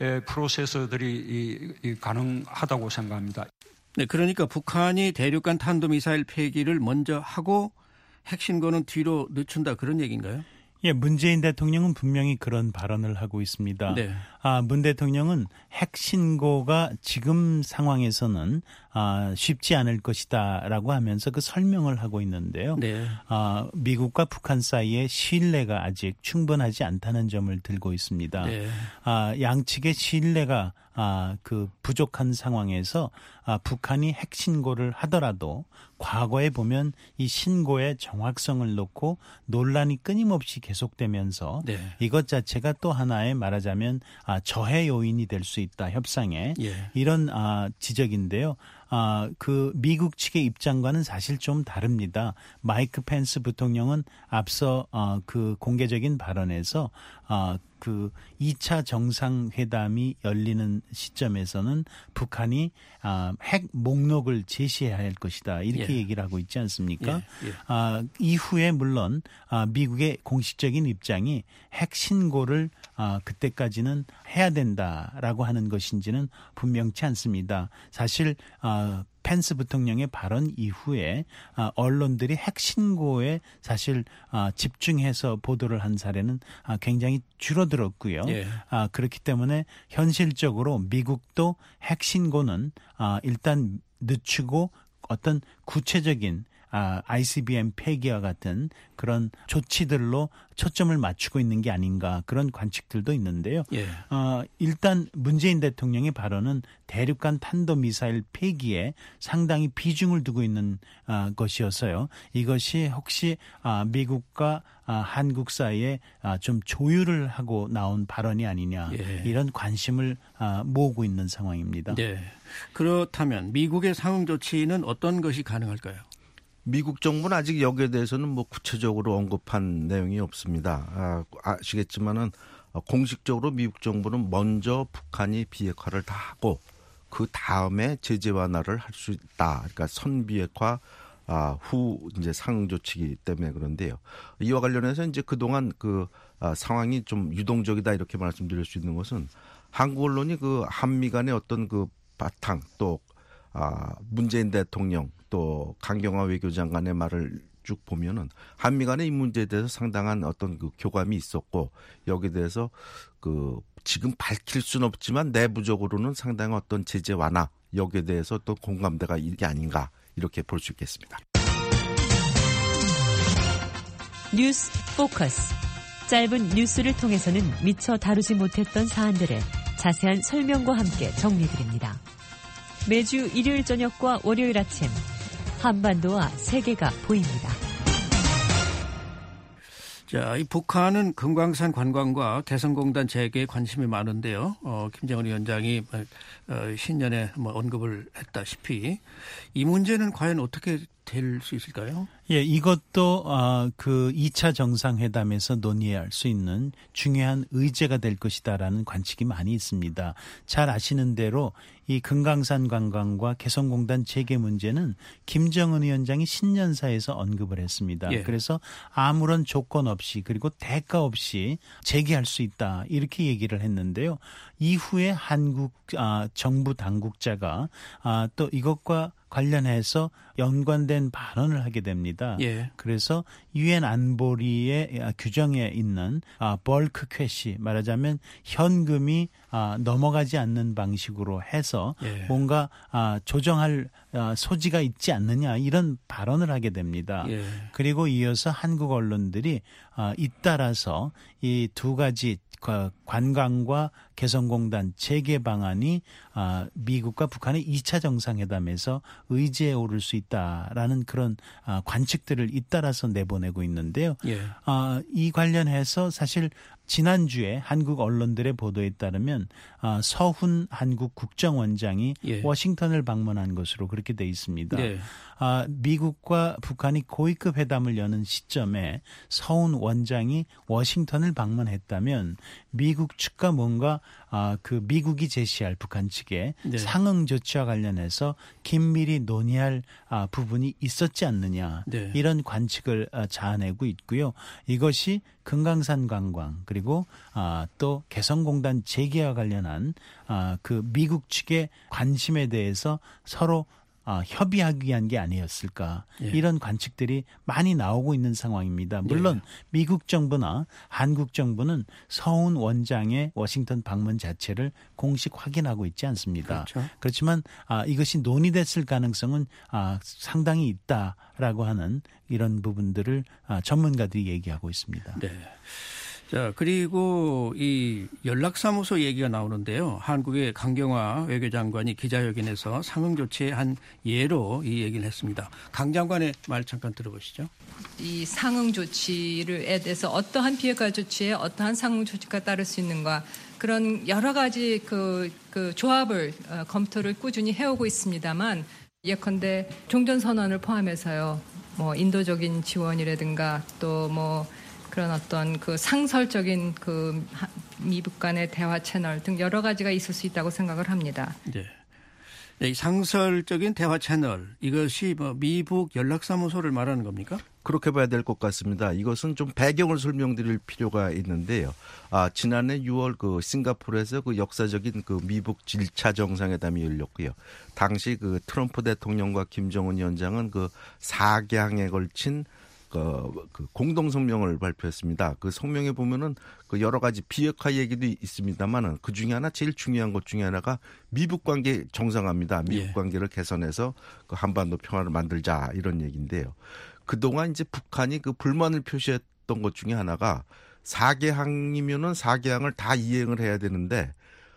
프로세서들이 가능하다고 생각합니다. 네, 그러니까 북한이 대륙간 탄도미사일 폐기를 먼저 하고 핵신고는 뒤로 늦춘다 그런 얘기인가요? 예, 문재인 대통령은 분명히 그런 발언을 하고 있습니다. 네. 문 대통령은 핵신고가 지금 상황에서는 쉽지 않을 것이다라고 하면서 그 설명을 하고 있는데요. 네. 미국과 북한 사이의 신뢰가 아직 충분하지 않다는 점을 들고 있습니다. 네. 양측의 신뢰가 그 부족한 상황에서 북한이 핵신고를 하더라도 과거에 보면 이 신고의 정확성을 놓고 논란이 끊임없이 계속되면서 이것 자체가 또 하나의 말하자면 저해 요인이 될 수 있다 협상에 이런 지적인데요. 그 미국 측의 입장과는 사실 좀 다릅니다. 마이크 펜스 부통령은 앞서 그 공개적인 발언에서 그 2차 정상회담이 열리는 시점에서는 북한이 핵 목록을 제시해야 할 것이다. 이렇게 얘기를 하고 있지 않습니까? 이후에 물론 미국의 공식적인 입장이 핵 신고를 그때까지는 해야 된다라고 하는 것인지는 분명치 않습니다. 사실 펜스 부통령의 발언 이후에 언론들이 핵신고에 사실 집중해서 보도를 한 사례는 굉장히 줄어들었고요. 그렇기 때문에 현실적으로 미국도 핵신고는 일단 늦추고 어떤 구체적인 ICBM 폐기와 같은 그런 조치들로 초점을 맞추고 있는 게 아닌가 그런 관측들도 있는데요. 일단 문재인 대통령의 발언은 대륙간 탄도미사일 폐기에 상당히 비중을 두고 있는 것이어서요. 이것이 혹시 미국과 한국 사이에 좀 조율을 하고 나온 발언이 아니냐 이런 관심을 모으고 있는 상황입니다. 그렇다면 미국의 상응 조치는 어떤 것이 가능할까요? 미국 정부는 아직 여기에 대해서는 뭐 구체적으로 언급한 내용이 없습니다. 아시겠지만은 공식적으로 미국 정부는 먼저 북한이 비핵화를 다 하고 그 다음에 제재 완화를 할 수 있다. 그러니까 선비핵화 후 이제 상응 조치이기 때문에 그런데요. 이와 관련해서 이제 그동안 그 상황이 좀 유동적이다 이렇게 말씀드릴 수 있는 것은 한국 언론이 그 한미 간의 어떤 그 바탕 또 문재인 대통령 또 강경화 외교장관의 말을 쭉 보면은 한미 간의 이 문제에 대해서 상당한 어떤 그 교감이 있었고 여기에 대해서 그 지금 밝힐 수는 없지만 내부적으로는 상당한 어떤 제재 완화 여기에 대해서 또 공감대가 이게 아닌가 이렇게 볼 수 있겠습니다. 뉴스 포커스. 짧은 뉴스를 통해서는 미처 다루지 못했던 사안들을 자세한 설명과 함께 정리드립니다. 매주 일요일 저녁과 월요일 아침 한반도와 세계가 보입니다. 자, 이 북한은 금강산 관광과 개성공단 재개에 관심이 많은데요. 김정은 위원장이 신년에 언급을 했다시피 이 문제는 과연 어떻게 될 수 있을까요? 예, 이것도 그 2차 정상회담에서 논의할 수 있는 중요한 의제가 될 것이다라는 관측이 많이 있습니다. 잘 아시는 대로 이 금강산 관광과 개성공단 재개 문제는 김정은 위원장이 신년사에서 언급을 했습니다. 예. 그래서 아무런 조건 없이 그리고 대가 없이 재개할 수 있다 이렇게 얘기를 했는데요. 이후에 한국 정부 당국자가 또 이것과 관련해서 연관된 발언을 하게 됩니다. 예. 그래서 유엔 안보리의 규정에 있는 벌크 쾌시 말하자면 현금이 넘어가지 않는 방식으로 해서 예. 뭔가 조정할 소지가 있지 않느냐 이런 발언을 하게 됩니다. 예. 그리고 이어서 한국 언론들이 잇따라서 이 두 가지 관광과 개성공단 재개 방안이 미국과 북한의 2차 정상회담에서 의제에 오를 수 있다라는 그런 관측들을 잇따라서 내보내고 있는데요. 예. 이 관련해서 사실 지난주에 한국 언론들의 보도에 따르면 서훈 한국 국정원장이 예. 워싱턴을 방문한 것으로 그렇게 돼 있습니다. 예. 미국과 북한이 고위급 회담을 여는 시점에 서훈 원장이 워싱턴을 방문했다면 미국 측과 뭔가 그 미국이 제시할 북한 측의 네. 상응 조치와 관련해서 긴밀히 논의할 부분이 있었지 않느냐 네. 이런 관측을 자아내고 있고요. 이것이 금강산 관광 그리고 또 개성공단 재개와 관련한 그 미국 측의 관심에 대해서 서로 협의하기 위한 게 아니었을까 예. 이런 관측들이 많이 나오고 있는 상황입니다. 물론 미국 정부나 한국 정부는 서훈 원장의 워싱턴 방문 자체를 공식 확인하고 있지 않습니다. 그렇죠. 그렇지만 이것이 논의됐을 가능성은 상당히 있다라고 하는 이런 부분들을 전문가들이 얘기하고 있습니다. 네. 자, 그리고 이 연락사무소 얘기가 나오는데요. 한국의 강경화 외교장관이 기자회견에서 상응 조치의 한 예로 이 얘기를 했습니다. 강 장관의 말 잠깐 들어보시죠. 이 상응 조치에 대해서 어떠한 비핵화 조치에 어떠한 상응 조치가 따를 수 있는가 그런 여러 가지 그 조합을 검토를 꾸준히 해오고 있습니다만 예컨대 종전선언을 포함해서요. 뭐 인도적인 지원이라든가 또 뭐 그런 어떤 그 상설적인 그 미북 간의 대화 채널 등 여러 가지가 있을 수 있다고 생각을 합니다. 네. 네, 이 상설적인 대화 채널 이것이 뭐 미북 연락사무소를 말하는 겁니까? 그렇게 봐야 될 것 같습니다. 이것은 좀 배경을 설명드릴 필요가 있는데요. 지난해 6월 그 싱가포르에서 그 역사적인 그 미북 1차 정상회담이 열렸고요. 당시 그 트럼프 대통령과 김정은 위원장은 그 4개항에 걸친 그 공동 성명을 발표했습니다. 그 성명에 보면은 그 여러 가지 비핵화 얘기도 있습니다만은 그 중에 하나 제일 중요한 것 중에 하나가 미북 관계 정상화입니다. 미북 관계를 개선해서 그 한반도 평화를 만들자 이런 얘기인데요. 그동안 이제 북한이 그 불만을 표시했던 것 중에 하나가 4개항이면은 4개항을 다 이행을 해야 되는데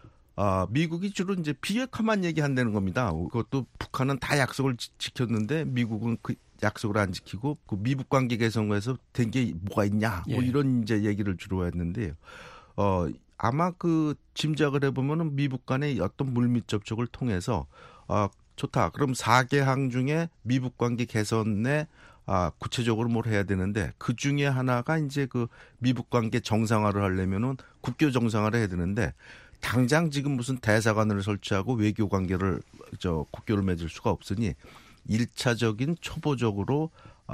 미국이 주로 이제 비핵화만 얘기한다는 겁니다. 그것도 북한은 다 약속을 지켰는데 미국은 그 약속을 안 지키고 그 미북 관계 개선에서 된 게 뭐가 있냐 뭐 이런 이제 얘기를 주로 했는데요. 아마 그 짐작을 해보면은 미북 간의 어떤 물밑 접촉을 통해서 좋다. 그럼 4개항 중에 미북 관계 개선에 구체적으로 뭘 해야 되는데 그 중에 하나가 이제 그 미북 관계 정상화를 하려면은 국교 정상화를 해야 되는데 당장 지금 무슨 대사관을 설치하고 외교 관계를 국교를 맺을 수가 없으니 1차적인 초보적으로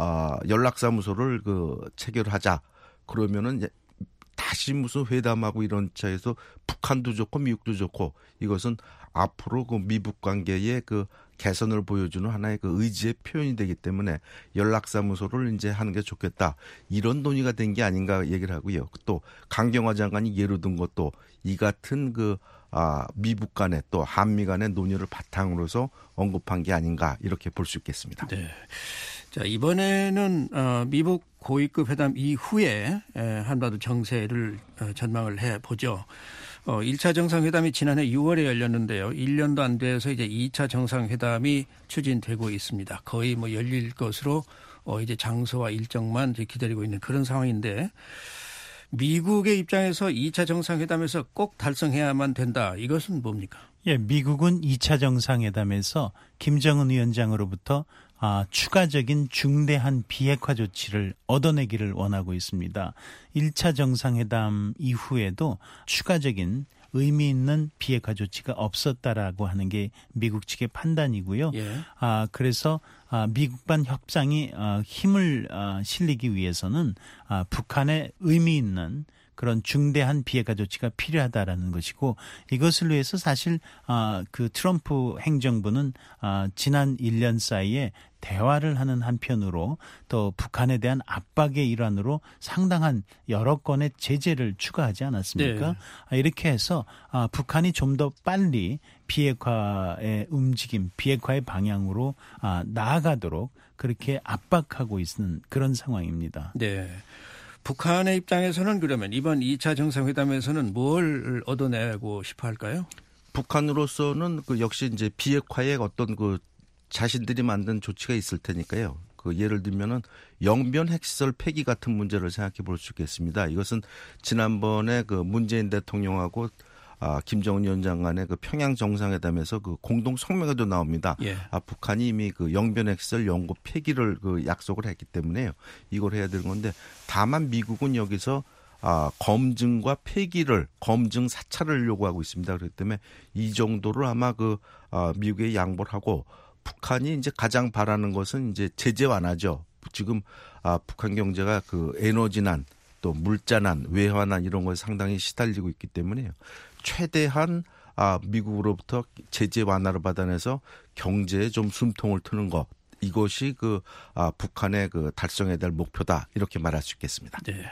연락사무소를 그 체결하자. 그러면은 다시 무슨 회담하고 이런 차에서 북한도 좋고 미국도 좋고 이것은 앞으로 그 미북 관계의 그 개선을 보여주는 하나의 그 의지의 표현이 되기 때문에 연락사무소를 이제 하는 게 좋겠다. 이런 논의가 된 게 아닌가 얘기를 하고요. 또 강경화 장관이 예로 든 것도 이 같은 그 미북 간의 또 한미 간의 논의를 바탕으로서 언급한 게 아닌가 이렇게 볼 수 있겠습니다. 네. 자, 이번에는 미국 고위급 회담 이후에 한반도 정세를 전망을 해보죠. 1차 정상회담이 지난해 6월에 열렸는데요. 1년도 안 돼서 이제 2차 정상회담이 추진되고 있습니다. 거의 뭐 열릴 것으로 이제 장소와 일정만 이제 기다리고 있는 그런 상황인데, 미국의 입장에서 2차 정상회담에서 꼭 달성해야만 된다. 이것은 뭡니까? 예, 미국은 2차 정상회담에서 김정은 위원장으로부터 추가적인 중대한 비핵화 조치를 얻어내기를 원하고 있습니다. 1차 정상회담 이후에도 추가적인 의미 있는 비핵화 조치가 없었다라고 하는 게 미국 측의 판단이고요. 예. 그래서 미국반 협상이 힘을 실리기 위해서는 북한의 의미 있는 그런 중대한 비핵화 조치가 필요하다라는 것이고, 이것을 위해서 사실 그 트럼프 행정부는 지난 1년 사이에 대화를 하는 한편으로 또 북한에 대한 압박의 일환으로 상당한 여러 건의 제재를 추가하지 않았습니까? 네. 이렇게 해서 북한이 좀 더 빨리 비핵화의 움직임, 비핵화의 방향으로 나아가도록 그렇게 압박하고 있는 그런 상황입니다. 네. 북한의 입장에서는 그러면 이번 2차 정상회담에서는 뭘 얻어내고 싶어 할까요? 북한으로서는 그 역시 이제 비핵화의 어떤 그 자신들이 만든 조치가 있을 테니까요. 그 예를 들면은 영변 핵시설 폐기 같은 문제를 생각해 볼 수 있겠습니다. 이것은 지난번에 그 문재인 대통령하고 김정은 위원장 간의 그 평양 정상회담에서 그 공동 성명에도 나옵니다. 예. 북한이 이미 그 영변 핵시설 연구 폐기를 그 약속을 했기 때문에요. 이걸 해야 되는 건데, 다만 미국은 여기서 검증과 폐기를, 검증 사찰을 요구하고 있습니다. 그렇기 때문에 이 정도를 아마 그 미국에 양보를 하고, 북한이 이제 가장 바라는 것은 이제 제재 완화죠. 지금 북한 경제가 그 에너지난, 또 물자난, 외화난 이런 것에 상당히 시달리고 있기 때문에요. 최대한 미국으로부터 제재 완화를 받아내서 경제에 좀 숨통을 트는 것, 이것이 그 북한의 그 달성해야 될 목표다, 이렇게 말할 수 있겠습니다. 네.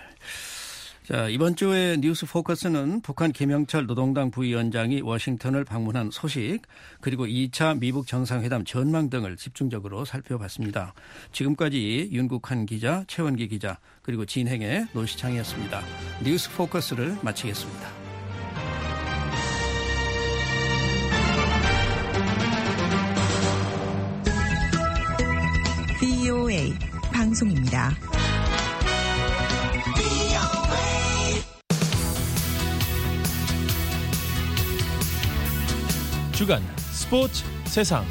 자, 이번 주에 뉴스 포커스는 북한 김영철 노동당 부위원장이 워싱턴을 방문한 소식, 그리고 2차 미북 정상회담 전망 등을 집중적으로 살펴봤습니다. 지금까지 윤국한 기자, 최원기 기자, 그리고 진행의 노시창이었습니다. 뉴스 포커스를 마치겠습니다. VOA 방송입니다. 주간 스포츠 세상.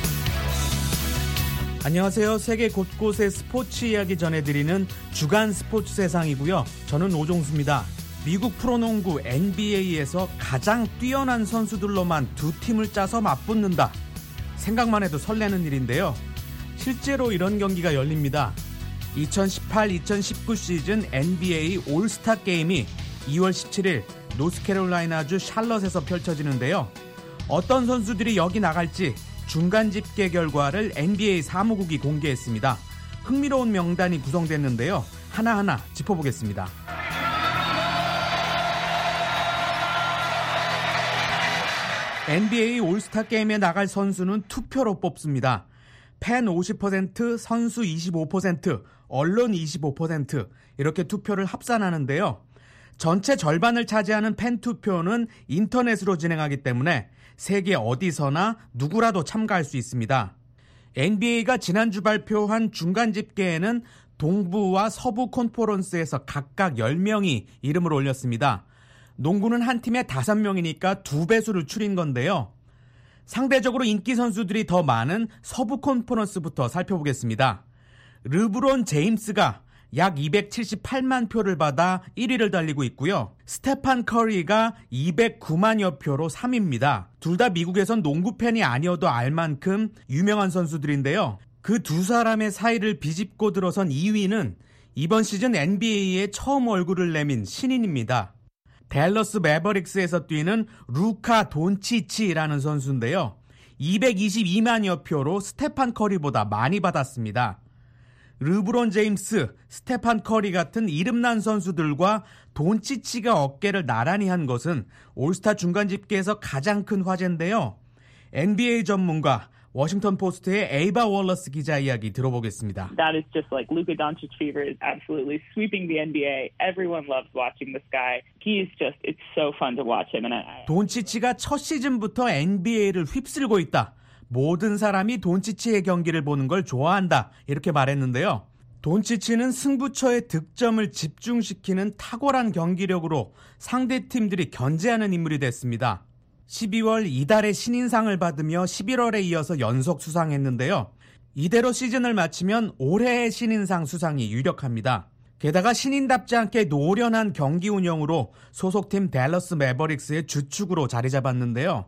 안녕하세요. 세계 곳곳의 스포츠 이야기 전해드리는 주간 스포츠 세상이고요. 저는 오종수입니다. 미국 프로농구 NBA에서 가장 뛰어난 선수들로만 두 팀을 짜서 맞붙는다. 생각만 해도 설레는 일인데요. 실제로 이런 경기가 열립니다. 2018-2019 시즌 NBA 올스타 게임이 2월 17일 노스캐롤라이나주 샬럿에서 펼쳐지는데요. 어떤 선수들이 여기 나갈지 중간 집계 결과를 NBA 사무국이 공개했습니다. 흥미로운 명단이 구성됐는데요. 하나하나 짚어보겠습니다. NBA 올스타 게임에 나갈 선수는 투표로 뽑습니다. 팬 50%, 선수 25%, 언론 25% 이렇게 투표를 합산하는데요. 전체 절반을 차지하는 팬 투표는 인터넷으로 진행하기 때문에 세계 어디서나 누구라도 참가할 수 있습니다. NBA가 지난주 발표한 중간 집계에는 동부와 서부 컨퍼런스에서 각각 10명이 이름을 올렸습니다. 농구는 한 팀에 5명이니까 2배수를 줄인 건데요. 상대적으로 인기 선수들이 더 많은 서부 컨퍼런스부터 살펴보겠습니다. 르브론 제임스가 약 278만 표를 받아 1위를 달리고 있고요. 스테판 커리가 209만여 표로 3위입니다. 둘 다 미국에선 농구 팬이 아니어도 알 만큼 유명한 선수들인데요. 그 두 사람의 사이를 비집고 들어선 2위는 이번 시즌 NBA에 처음 얼굴을 내민 신인입니다. 댈러스 매버릭스에서 뛰는 루카 돈치치라는 선수인데요. 222만여 표로 스테판 커리보다 많이 받았습니다. 르브론 제임스, 스테판 커리 같은 이름난 선수들과 돈치치가 어깨를 나란히 한 것은 올스타 중간 집계에서 가장 큰 화제인데요. NBA 전문가 워싱턴 포스트의 에이바 월러스 기자 이야기 들어보겠습니다. That is just like Luka Doncic fever is absolutely sweeping the NBA. Everyone loves watching this guy. He's just, it's so fun to watch him. 돈치치가 첫 시즌부터 NBA를 휩쓸고 있다. 모든 사람이 돈치치의 경기를 보는 걸 좋아한다. 이렇게 말했는데요. 돈치치는 승부처의 득점을 집중시키는 탁월한 경기력으로 상대 팀들이 견제하는 인물이 됐습니다. 12월 이달에 신인상을 받으며 11월에 이어서 연속 수상했는데요. 이대로 시즌을 마치면 올해의 신인상 수상이 유력합니다. 게다가 신인답지 않게 노련한 경기 운영으로 소속팀 댈러스 매버릭스의 주축으로 자리 잡았는데요.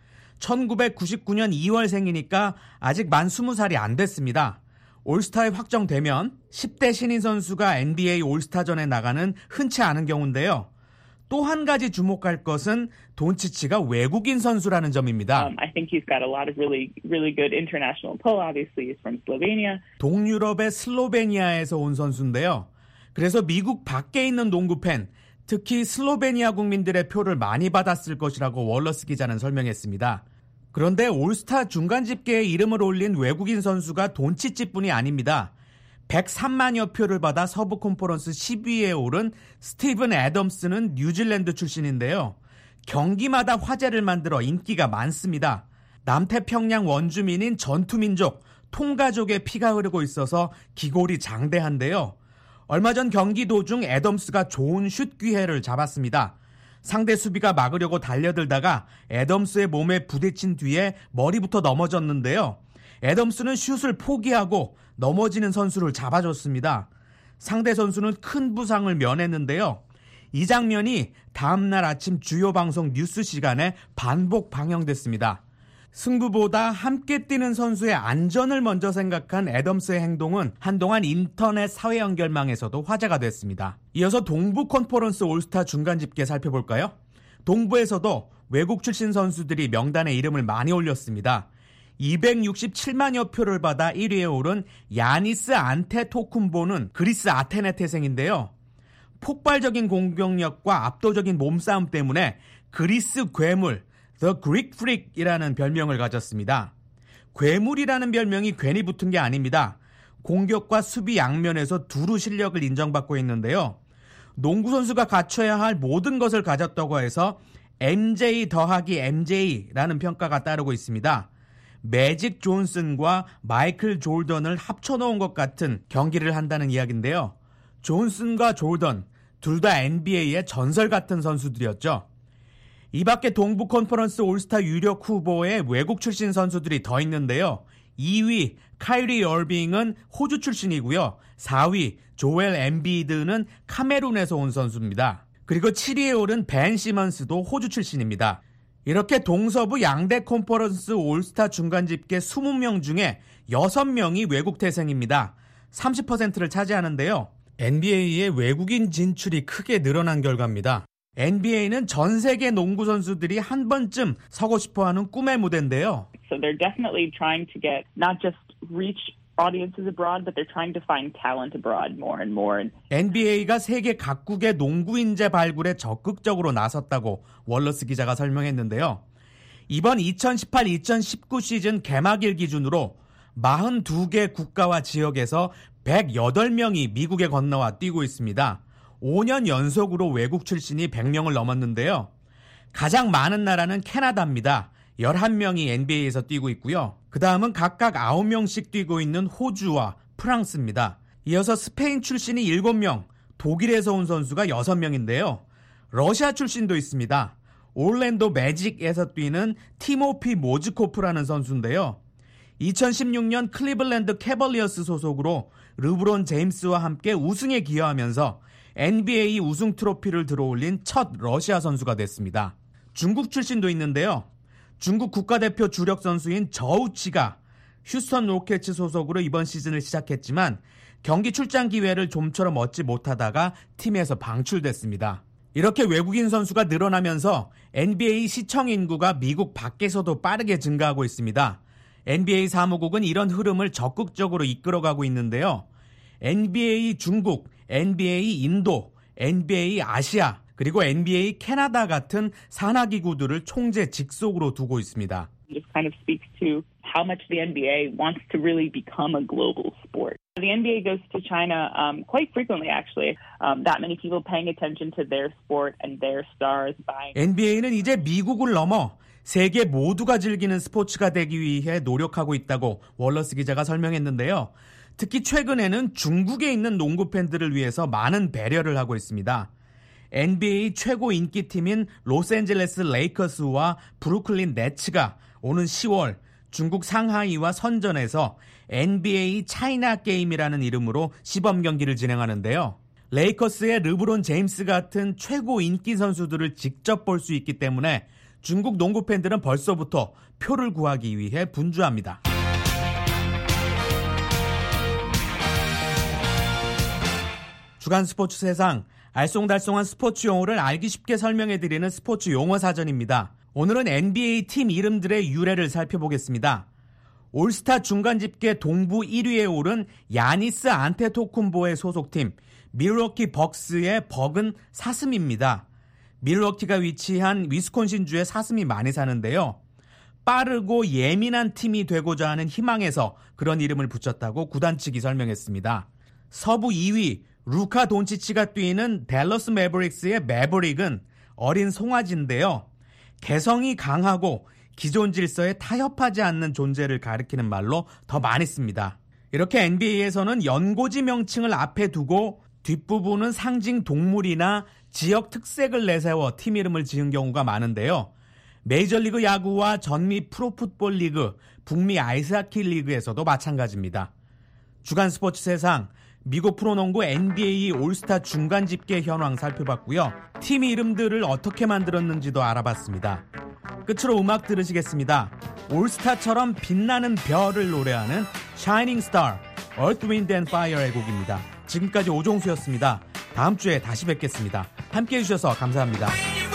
1999년 2월생이니까 아직 만 20살이 안 됐습니다. 올스타에 확정되면 10대 신인 선수가 NBA 올스타전에 나가는 흔치 않은 경우인데요. 또 한 가지 주목할 것은 돈치치가 외국인 선수라는 점입니다. I think he's got a lot of really good international pull. Obviously, he's from Slovenia. 동유럽의 슬로베니아에서 온 선수인데요. 그래서 미국 밖에 있는 농구 팬, 특히 슬로베니아 국민들의 표를 많이 받았을 것이라고 월러스 기자는 설명했습니다. 그런데 올스타 중간 집계에 이름을 올린 외국인 선수가 돈치치뿐이 아닙니다. 103만여 표를 받아 서부 컨퍼런스 10위에 오른 스티븐 애덤스는 뉴질랜드 출신인데요. 경기마다 화제를 만들어 인기가 많습니다. 남태평양 원주민인 전투민족, 통가족의 피가 흐르고 있어서 기골이 장대한데요. 얼마 전 경기 도중 애덤스가 좋은 슛 기회를 잡았습니다. 상대 수비가 막으려고 달려들다가 애덤스의 몸에 부딪힌 뒤에 머리부터 넘어졌는데요. 애덤스는 슛을 포기하고 넘어지는 선수를 잡아줬습니다. 상대 선수는 큰 부상을 면했는데요. 이 장면이 다음날 아침 주요 방송 뉴스 시간에 반복 방영됐습니다. 승부보다 함께 뛰는 선수의 안전을 먼저 생각한 애덤스의 행동은 한동안 인터넷 사회 연결망에서도 화제가 됐습니다. 이어서 동부 컨퍼런스 올스타 중간 집계 살펴볼까요? 동부에서도 외국 출신 선수들이 명단에 이름을 많이 올렸습니다. 267만여 표를 받아 1위에 오른 야니스 안테토쿤보는 그리스 아테네 태생인데요. 폭발적인 공격력과 압도적인 몸싸움 때문에 그리스 괴물, The Greek Freak이라는 별명을 가졌습니다. 괴물이라는 별명이 괜히 붙은 게 아닙니다. 공격과 수비 양면에서 두루 실력을 인정받고 있는데요. 농구 선수가 갖춰야 할 모든 것을 가졌다고 해서 MJ 더하기 MJ라는 평가가 따르고 있습니다. 매직 존슨과 마이클 조던을 합쳐놓은 것 같은 경기를 한다는 이야기인데요. 존슨과 조던, 둘 다 NBA의 전설 같은 선수들이었죠. 이 밖에 동부 컨퍼런스 올스타 유력 후보에 외국 출신 선수들이 더 있는데요. 2위 카이리 얼빙은 호주 출신이고요. 4위 조엘 엠비드는 카메룬에서 온 선수입니다. 그리고 7위에 오른 벤 시먼스도 호주 출신입니다. 이렇게 동서부 양대 컨퍼런스 올스타 중간 집계 20명 중에 6명이 외국 태생입니다. 30%를 차지하는데요. NBA의 외국인 진출이 크게 늘어난 결과입니다. NBA는 전 세계 농구 선수들이 한 번쯤 서고 싶어하는 꿈의 무대인데요. So they're definitely trying to get not just reach audiences abroad, but they're trying to find talent abroad more and more. NBA가 세계 각국의 농구 인재 발굴에 적극적으로 나섰다고 월러스 기자가 설명했는데요. 이번 2018-2019 시즌 개막일 기준으로 42개 국가와 지역에서 108명이 미국에 건너와 뛰고 있습니다. 5년 연속으로 외국 출신이 100명을 넘었는데요. 가장 많은 나라는 캐나다입니다. 11명이 NBA에서 뛰고 있고요. 그 다음은 각각 9명씩 뛰고 있는 호주와 프랑스입니다. 이어서 스페인 출신이 7명, 독일에서 온 선수가 6명인데요. 러시아 출신도 있습니다. 올랜도 매직에서 뛰는 티모피 모즈코프라는 선수인데요. 2016년 클리블랜드 캐벌리어스 소속으로 르브론 제임스와 함께 우승에 기여하면서 NBA 우승 트로피를 들어올린 첫 러시아 선수가 됐습니다. 중국 출신도 있는데요. 중국 국가대표 주력 선수인 저우치가 휴스턴 로켓츠 소속으로 이번 시즌을 시작했지만 경기 출장 기회를 좀처럼 얻지 못하다가 팀에서 방출됐습니다. 이렇게 외국인 선수가 늘어나면서 NBA 시청 인구가 미국 밖에서도 빠르게 증가하고 있습니다. NBA 사무국은 이런 흐름을 적극적으로 이끌어가고 있는데요. NBA 중국, NBA 인도, NBA 아시아, 그리고 NBA 캐나다 같은 산하기구들을 총재 직속으로 두고 있습니다. It just kind of speaks to how much the NBA wants to really become a global sport. The NBA goes to China quite frequently, actually. That many people paying attention to their sport and their stars buying. NBA는 이제 미국을 넘어 세계 모두가 즐기는 스포츠가 되기 위해 노력하고 있다고 월러스 기자가 설명했는데요. 특히 최근에는 중국에 있는 농구 팬들을 위해서 많은 배려를 하고 있습니다. NBA 최고 인기팀인 로스앤젤레스 레이커스와 브루클린 네츠가 오는 10월 중국 상하이와 선전에서 NBA 차이나 게임이라는 이름으로 시범 경기를 진행하는데요. 레이커스의 르브론 제임스 같은 최고 인기 선수들을 직접 볼 수 있기 때문에 중국 농구 팬들은 벌써부터 표를 구하기 위해 분주합니다. 주간 스포츠 세상, 알쏭달쏭한 스포츠 용어를 알기 쉽게 설명해드리는 스포츠 용어 사전입니다. 오늘은 NBA 팀 이름들의 유래를 살펴보겠습니다. 올스타 중간 집계 동부 1위에 오른 야니스 안테토쿤보의 소속팀 밀워키 벅스의 벅은 사슴입니다. 밀워키가 위치한 위스콘신주에 사슴이 많이 사는데요. 빠르고 예민한 팀이 되고자 하는 희망에서 그런 이름을 붙였다고 구단 측이 설명했습니다. 서부 2위 루카 돈치치가 뛰는 댈러스 매버릭스의 매버릭은 어린 송아지인데요. 개성이 강하고 기존 질서에 타협하지 않는 존재를 가리키는 말로 더 많이 씁니다. 이렇게 NBA에서는 연고지 명칭을 앞에 두고 뒷부분은 상징 동물이나 지역 특색을 내세워 팀 이름을 지은 경우가 많은데요. 메이저리그 야구와 전미 프로풋볼 리그, 북미 아이스하키 리그에서도 마찬가지입니다. 주간 스포츠 세상, 미국 프로농구 NBA 올스타 중간 집계 현황 살펴봤고요. 팀 이름들을 어떻게 만들었는지도 알아봤습니다. 끝으로 음악 들으시겠습니다. 올스타처럼 빛나는 별을 노래하는 Shining Star, Earth, Wind and Fire의 곡입니다. 지금까지 오종수였습니다. 다음 주에 다시 뵙겠습니다. 함께해 주셔서 감사합니다.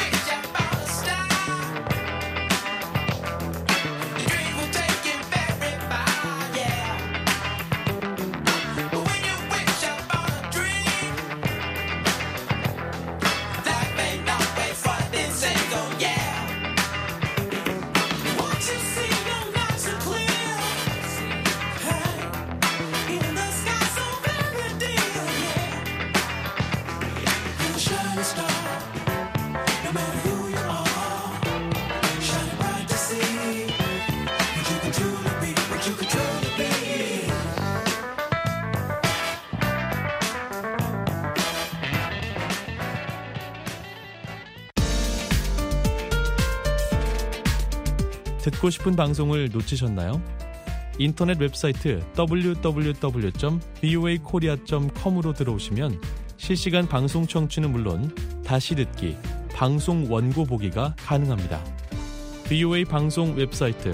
듣고 싶은 방송을 놓치셨나요? 인터넷 웹사이트 www.voakorea.com으로 들어오시면 실시간 방송 청취는 물론 다시 듣기, 방송 원고 보기가 가능합니다. VOA 방송 웹사이트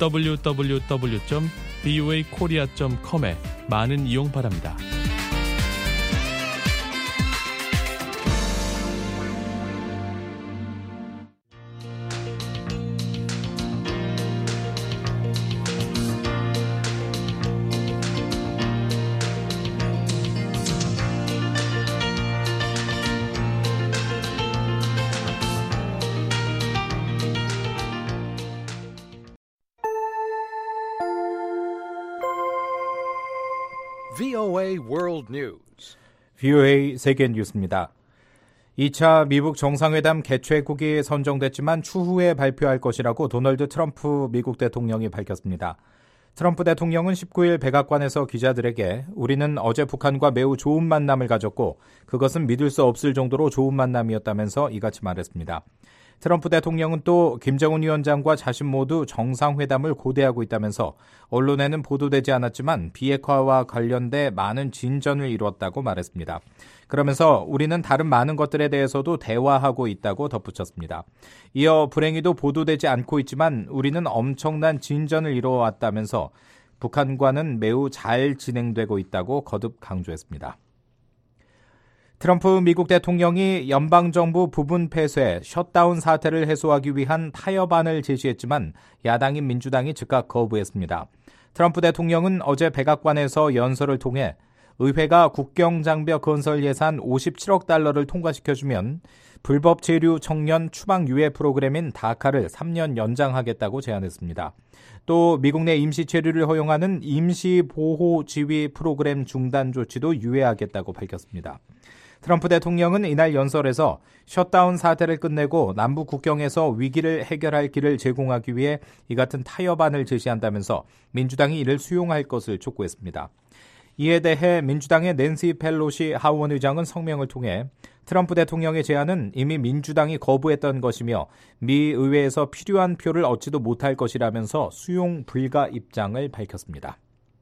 www.voakorea.com에 많은 이용 바랍니다. VOA World News. VOA 세계 뉴스입니다. 2차 미국 정상회담 개최국이 선정됐지만 추후에 발표할 것이라고 도널드 트럼프 미국 대통령이 밝혔습니다. 트럼프 대통령은 19일 백악관에서 기자들에게 우리는 어제 북한과 매우 좋은 만남을 가졌고 그것은 믿을 수 없을 정도로 좋은 만남이었다면서 이같이 말했습니다. 트럼프 대통령은 또 김정은 위원장과 자신 모두 정상회담을 고대하고 있다면서 언론에는 보도되지 않았지만 비핵화와 관련돼 많은 진전을 이루었다고 말했습니다. 그러면서 우리는 다른 많은 것들에 대해서도 대화하고 있다고 덧붙였습니다. 이어 불행히도 보도되지 않고 있지만 우리는 엄청난 진전을 이루어왔다면서 북한과는 매우 잘 진행되고 있다고 거듭 강조했습니다. 트럼프 미국 대통령이 연방정부 부분 폐쇄, 셧다운 사태를 해소하기 위한 타협안을 제시했지만 야당인 민주당이 즉각 거부했습니다. 트럼프 대통령은 어제 백악관에서 연설을 통해 의회가 국경장벽 건설 예산 57억 달러를 통과시켜주면 불법 체류 청년 추방 유예 프로그램인 다카를 3년 연장하겠다고 제안했습니다. 또 미국 내 임시 체류를 허용하는 임시 보호 지위 프로그램 중단 조치도 유예하겠다고 밝혔습니다. 트럼프 대통령은 이날 연설에서 셧다운 사태를 끝내고 남북 국경에서 위기를 해결할 길을 제공하기 위해 이 같은 타협안을 제시한다면서 민주당이 이를 수용할 것을 촉구했습니다. 이에 대해 민주당의 낸시 펠로시 하원 의장은 성명을 통해 트럼프 대통령의 제안은 이미 민주당이 거부했던 것이며 미 의회에서 필요한 표를 얻지도 못할 것이라면서 수용 불가 입장을 밝혔습니다.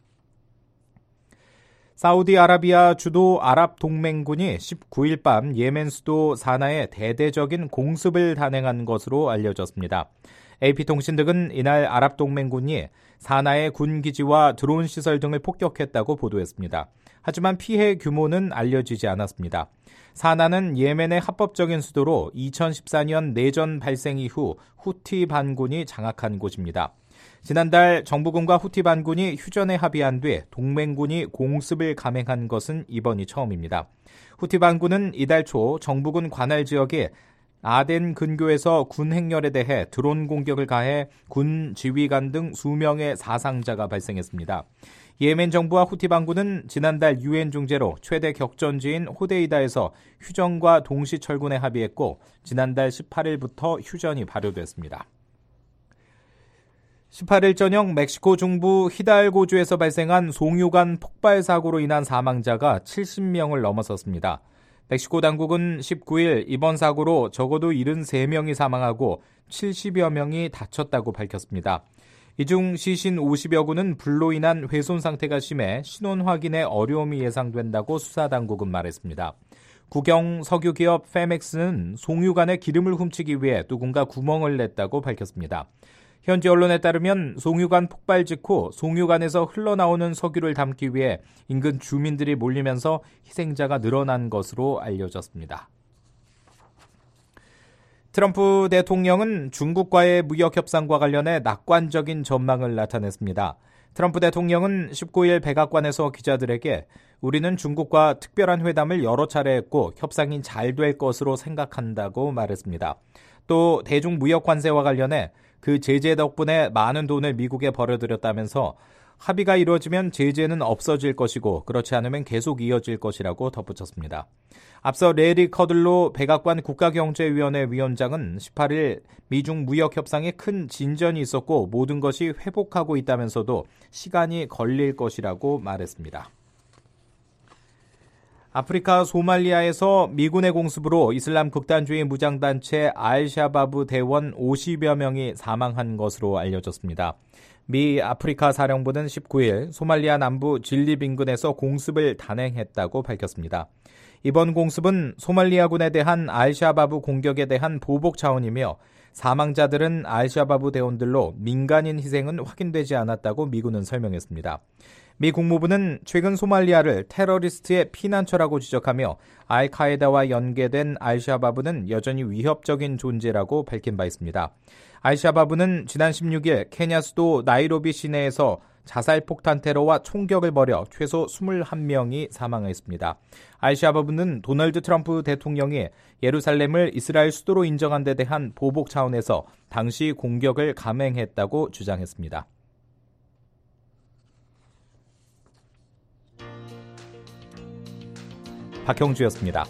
사우디아라비아 주도 아랍동맹군이 19일 밤 예멘 수도 사나에 대대적인 공습을 단행한 것으로 알려졌습니다. AP통신 등은 이날 아랍동맹군이 사나의 군기지와 드론 시설 등을 폭격했다고 보도했습니다. 하지만 피해 규모는 알려지지 않았습니다. 사나는 예멘의 합법적인 수도로 2014년 내전 발생 이후 후티 반군이 장악한 곳입니다. 지난달 정부군과 후티 반군이 휴전에 합의한 뒤 동맹군이 공습을 감행한 것은 이번이 처음입니다. 후티 반군은 이달 초 정부군 관할 지역에 아덴 근교에서 군 행렬에 대해 드론 공격을 가해 군 지휘관 등 수명의 사상자가 발생했습니다. 예멘 정부와 후티 반군은 지난달 유엔 중재로 최대 격전지인 호데이다에서 휴전과 동시 철군에 합의했고 지난달 18일부터 휴전이 발효됐습니다. 18일 저녁 멕시코 중부 히달고주에서 발생한 송유관 폭발 사고로 인한 사망자가 70명을 넘어섰습니다. 멕시코 당국은 19일 이번 사고로 적어도 73명이 사망하고 70여 명이 다쳤다고 밝혔습니다. 이 중 시신 50여 구는 불로 인한 훼손 상태가 심해 신원 확인에 어려움이 예상된다고 수사당국은 말했습니다. 국영 석유기업 페맥스는 송유관에 기름을 훔치기 위해 누군가 구멍을 냈다고 밝혔습니다. 현지 언론에 따르면 송유관 폭발 직후 송유관에서 흘러나오는 석유를 담기 위해 인근 주민들이 몰리면서 희생자가 늘어난 것으로 알려졌습니다. 트럼프 대통령은 중국과의 무역 협상과 관련해 낙관적인 전망을 나타냈습니다. 트럼프 대통령은 19일 백악관에서 기자들에게 우리는 중국과 특별한 회담을 여러 차례 했고 협상이 잘 될 것으로 생각한다고 말했습니다. 또 대중 무역 관세와 관련해 그 제재 덕분에 많은 돈을 미국에 벌어들였다면서 합의가 이루어지면 제재는 없어질 것이고 그렇지 않으면 계속 이어질 것이라고 덧붙였습니다. 앞서 레리 커들로 백악관 국가경제위원회 위원장은 18일 미중 무역 협상에 큰 진전이 있었고 모든 것이 회복하고 있다면서도 시간이 걸릴 것이라고 말했습니다. 아프리카 소말리아에서 미군의 공습으로 이슬람 극단주의 무장단체 알샤바브 대원 50여 명이 사망한 것으로 알려졌습니다. 미 아프리카 사령부는 19일 소말리아 남부 질립 인근에서 공습을 단행했다고 밝혔습니다. 이번 공습은 소말리아군에 대한 알샤바브 공격에 대한 보복 차원이며 사망자들은 알샤바브 대원들로 민간인 희생은 확인되지 않았다고 미군은 설명했습니다. 미 국무부는 최근 소말리아를 테러리스트의 피난처라고 지적하며 알카에다와 연계된 알샤바브는 여전히 위협적인 존재라고 밝힌 바 있습니다. 알샤바브는 지난 16일 케냐 수도 나이로비 시내에서 자살폭탄 테러와 총격을 벌여 최소 21명이 사망했습니다. 알샤바브는 도널드 트럼프 대통령이 예루살렘을 이스라엘 수도로 인정한 데 대한 보복 차원에서 당시 공격을 감행했다고 주장했습니다. 박형주였습니다.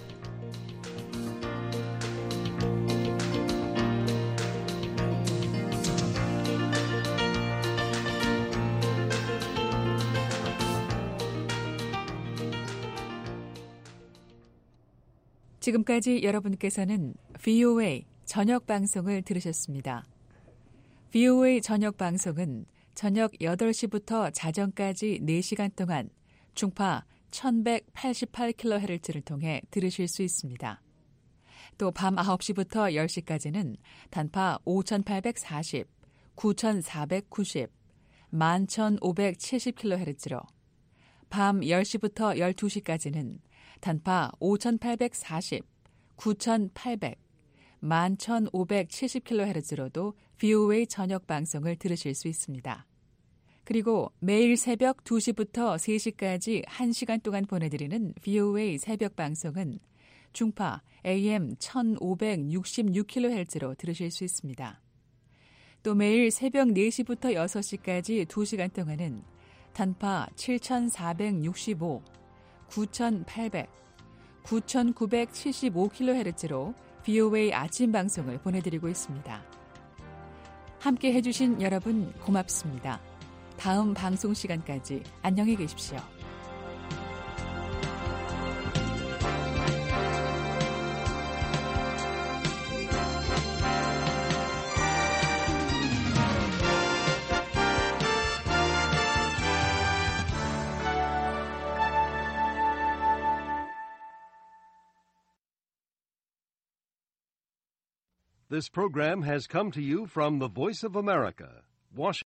지금까지 여러분께서는 VOA 저녁 방송을 들으셨습니다. VOA 저녁 방송은 저녁 8시부터 자정까지 4시간 동안 중파 1188kHz를 통해 들으실 수 있습니다. 또 밤 9시부터 10시까지는 단파 5840, 9490, 11570kHz로 밤 10시부터 12시까지는 단파 5840, 9800, 11570kHz로도 VOA 저녁 방송을 들으실 수 있습니다. 그리고 매일 새벽 2시부터 3시까지 1시간 동안 보내드리는 VOA 새벽 방송은 중파 AM 1566kHz로 들으실 수 있습니다. 또 매일 새벽 4시부터 6시까지 2시간 동안은 단파 7465, 9800, 9975kHz로 VOA 아침 방송을 보내드리고 있습니다. 함께 해주신 여러분 고맙습니다. 다음 방송 시간까지 안녕히 계십시오. This program has come to you from the Voice of America, Washington.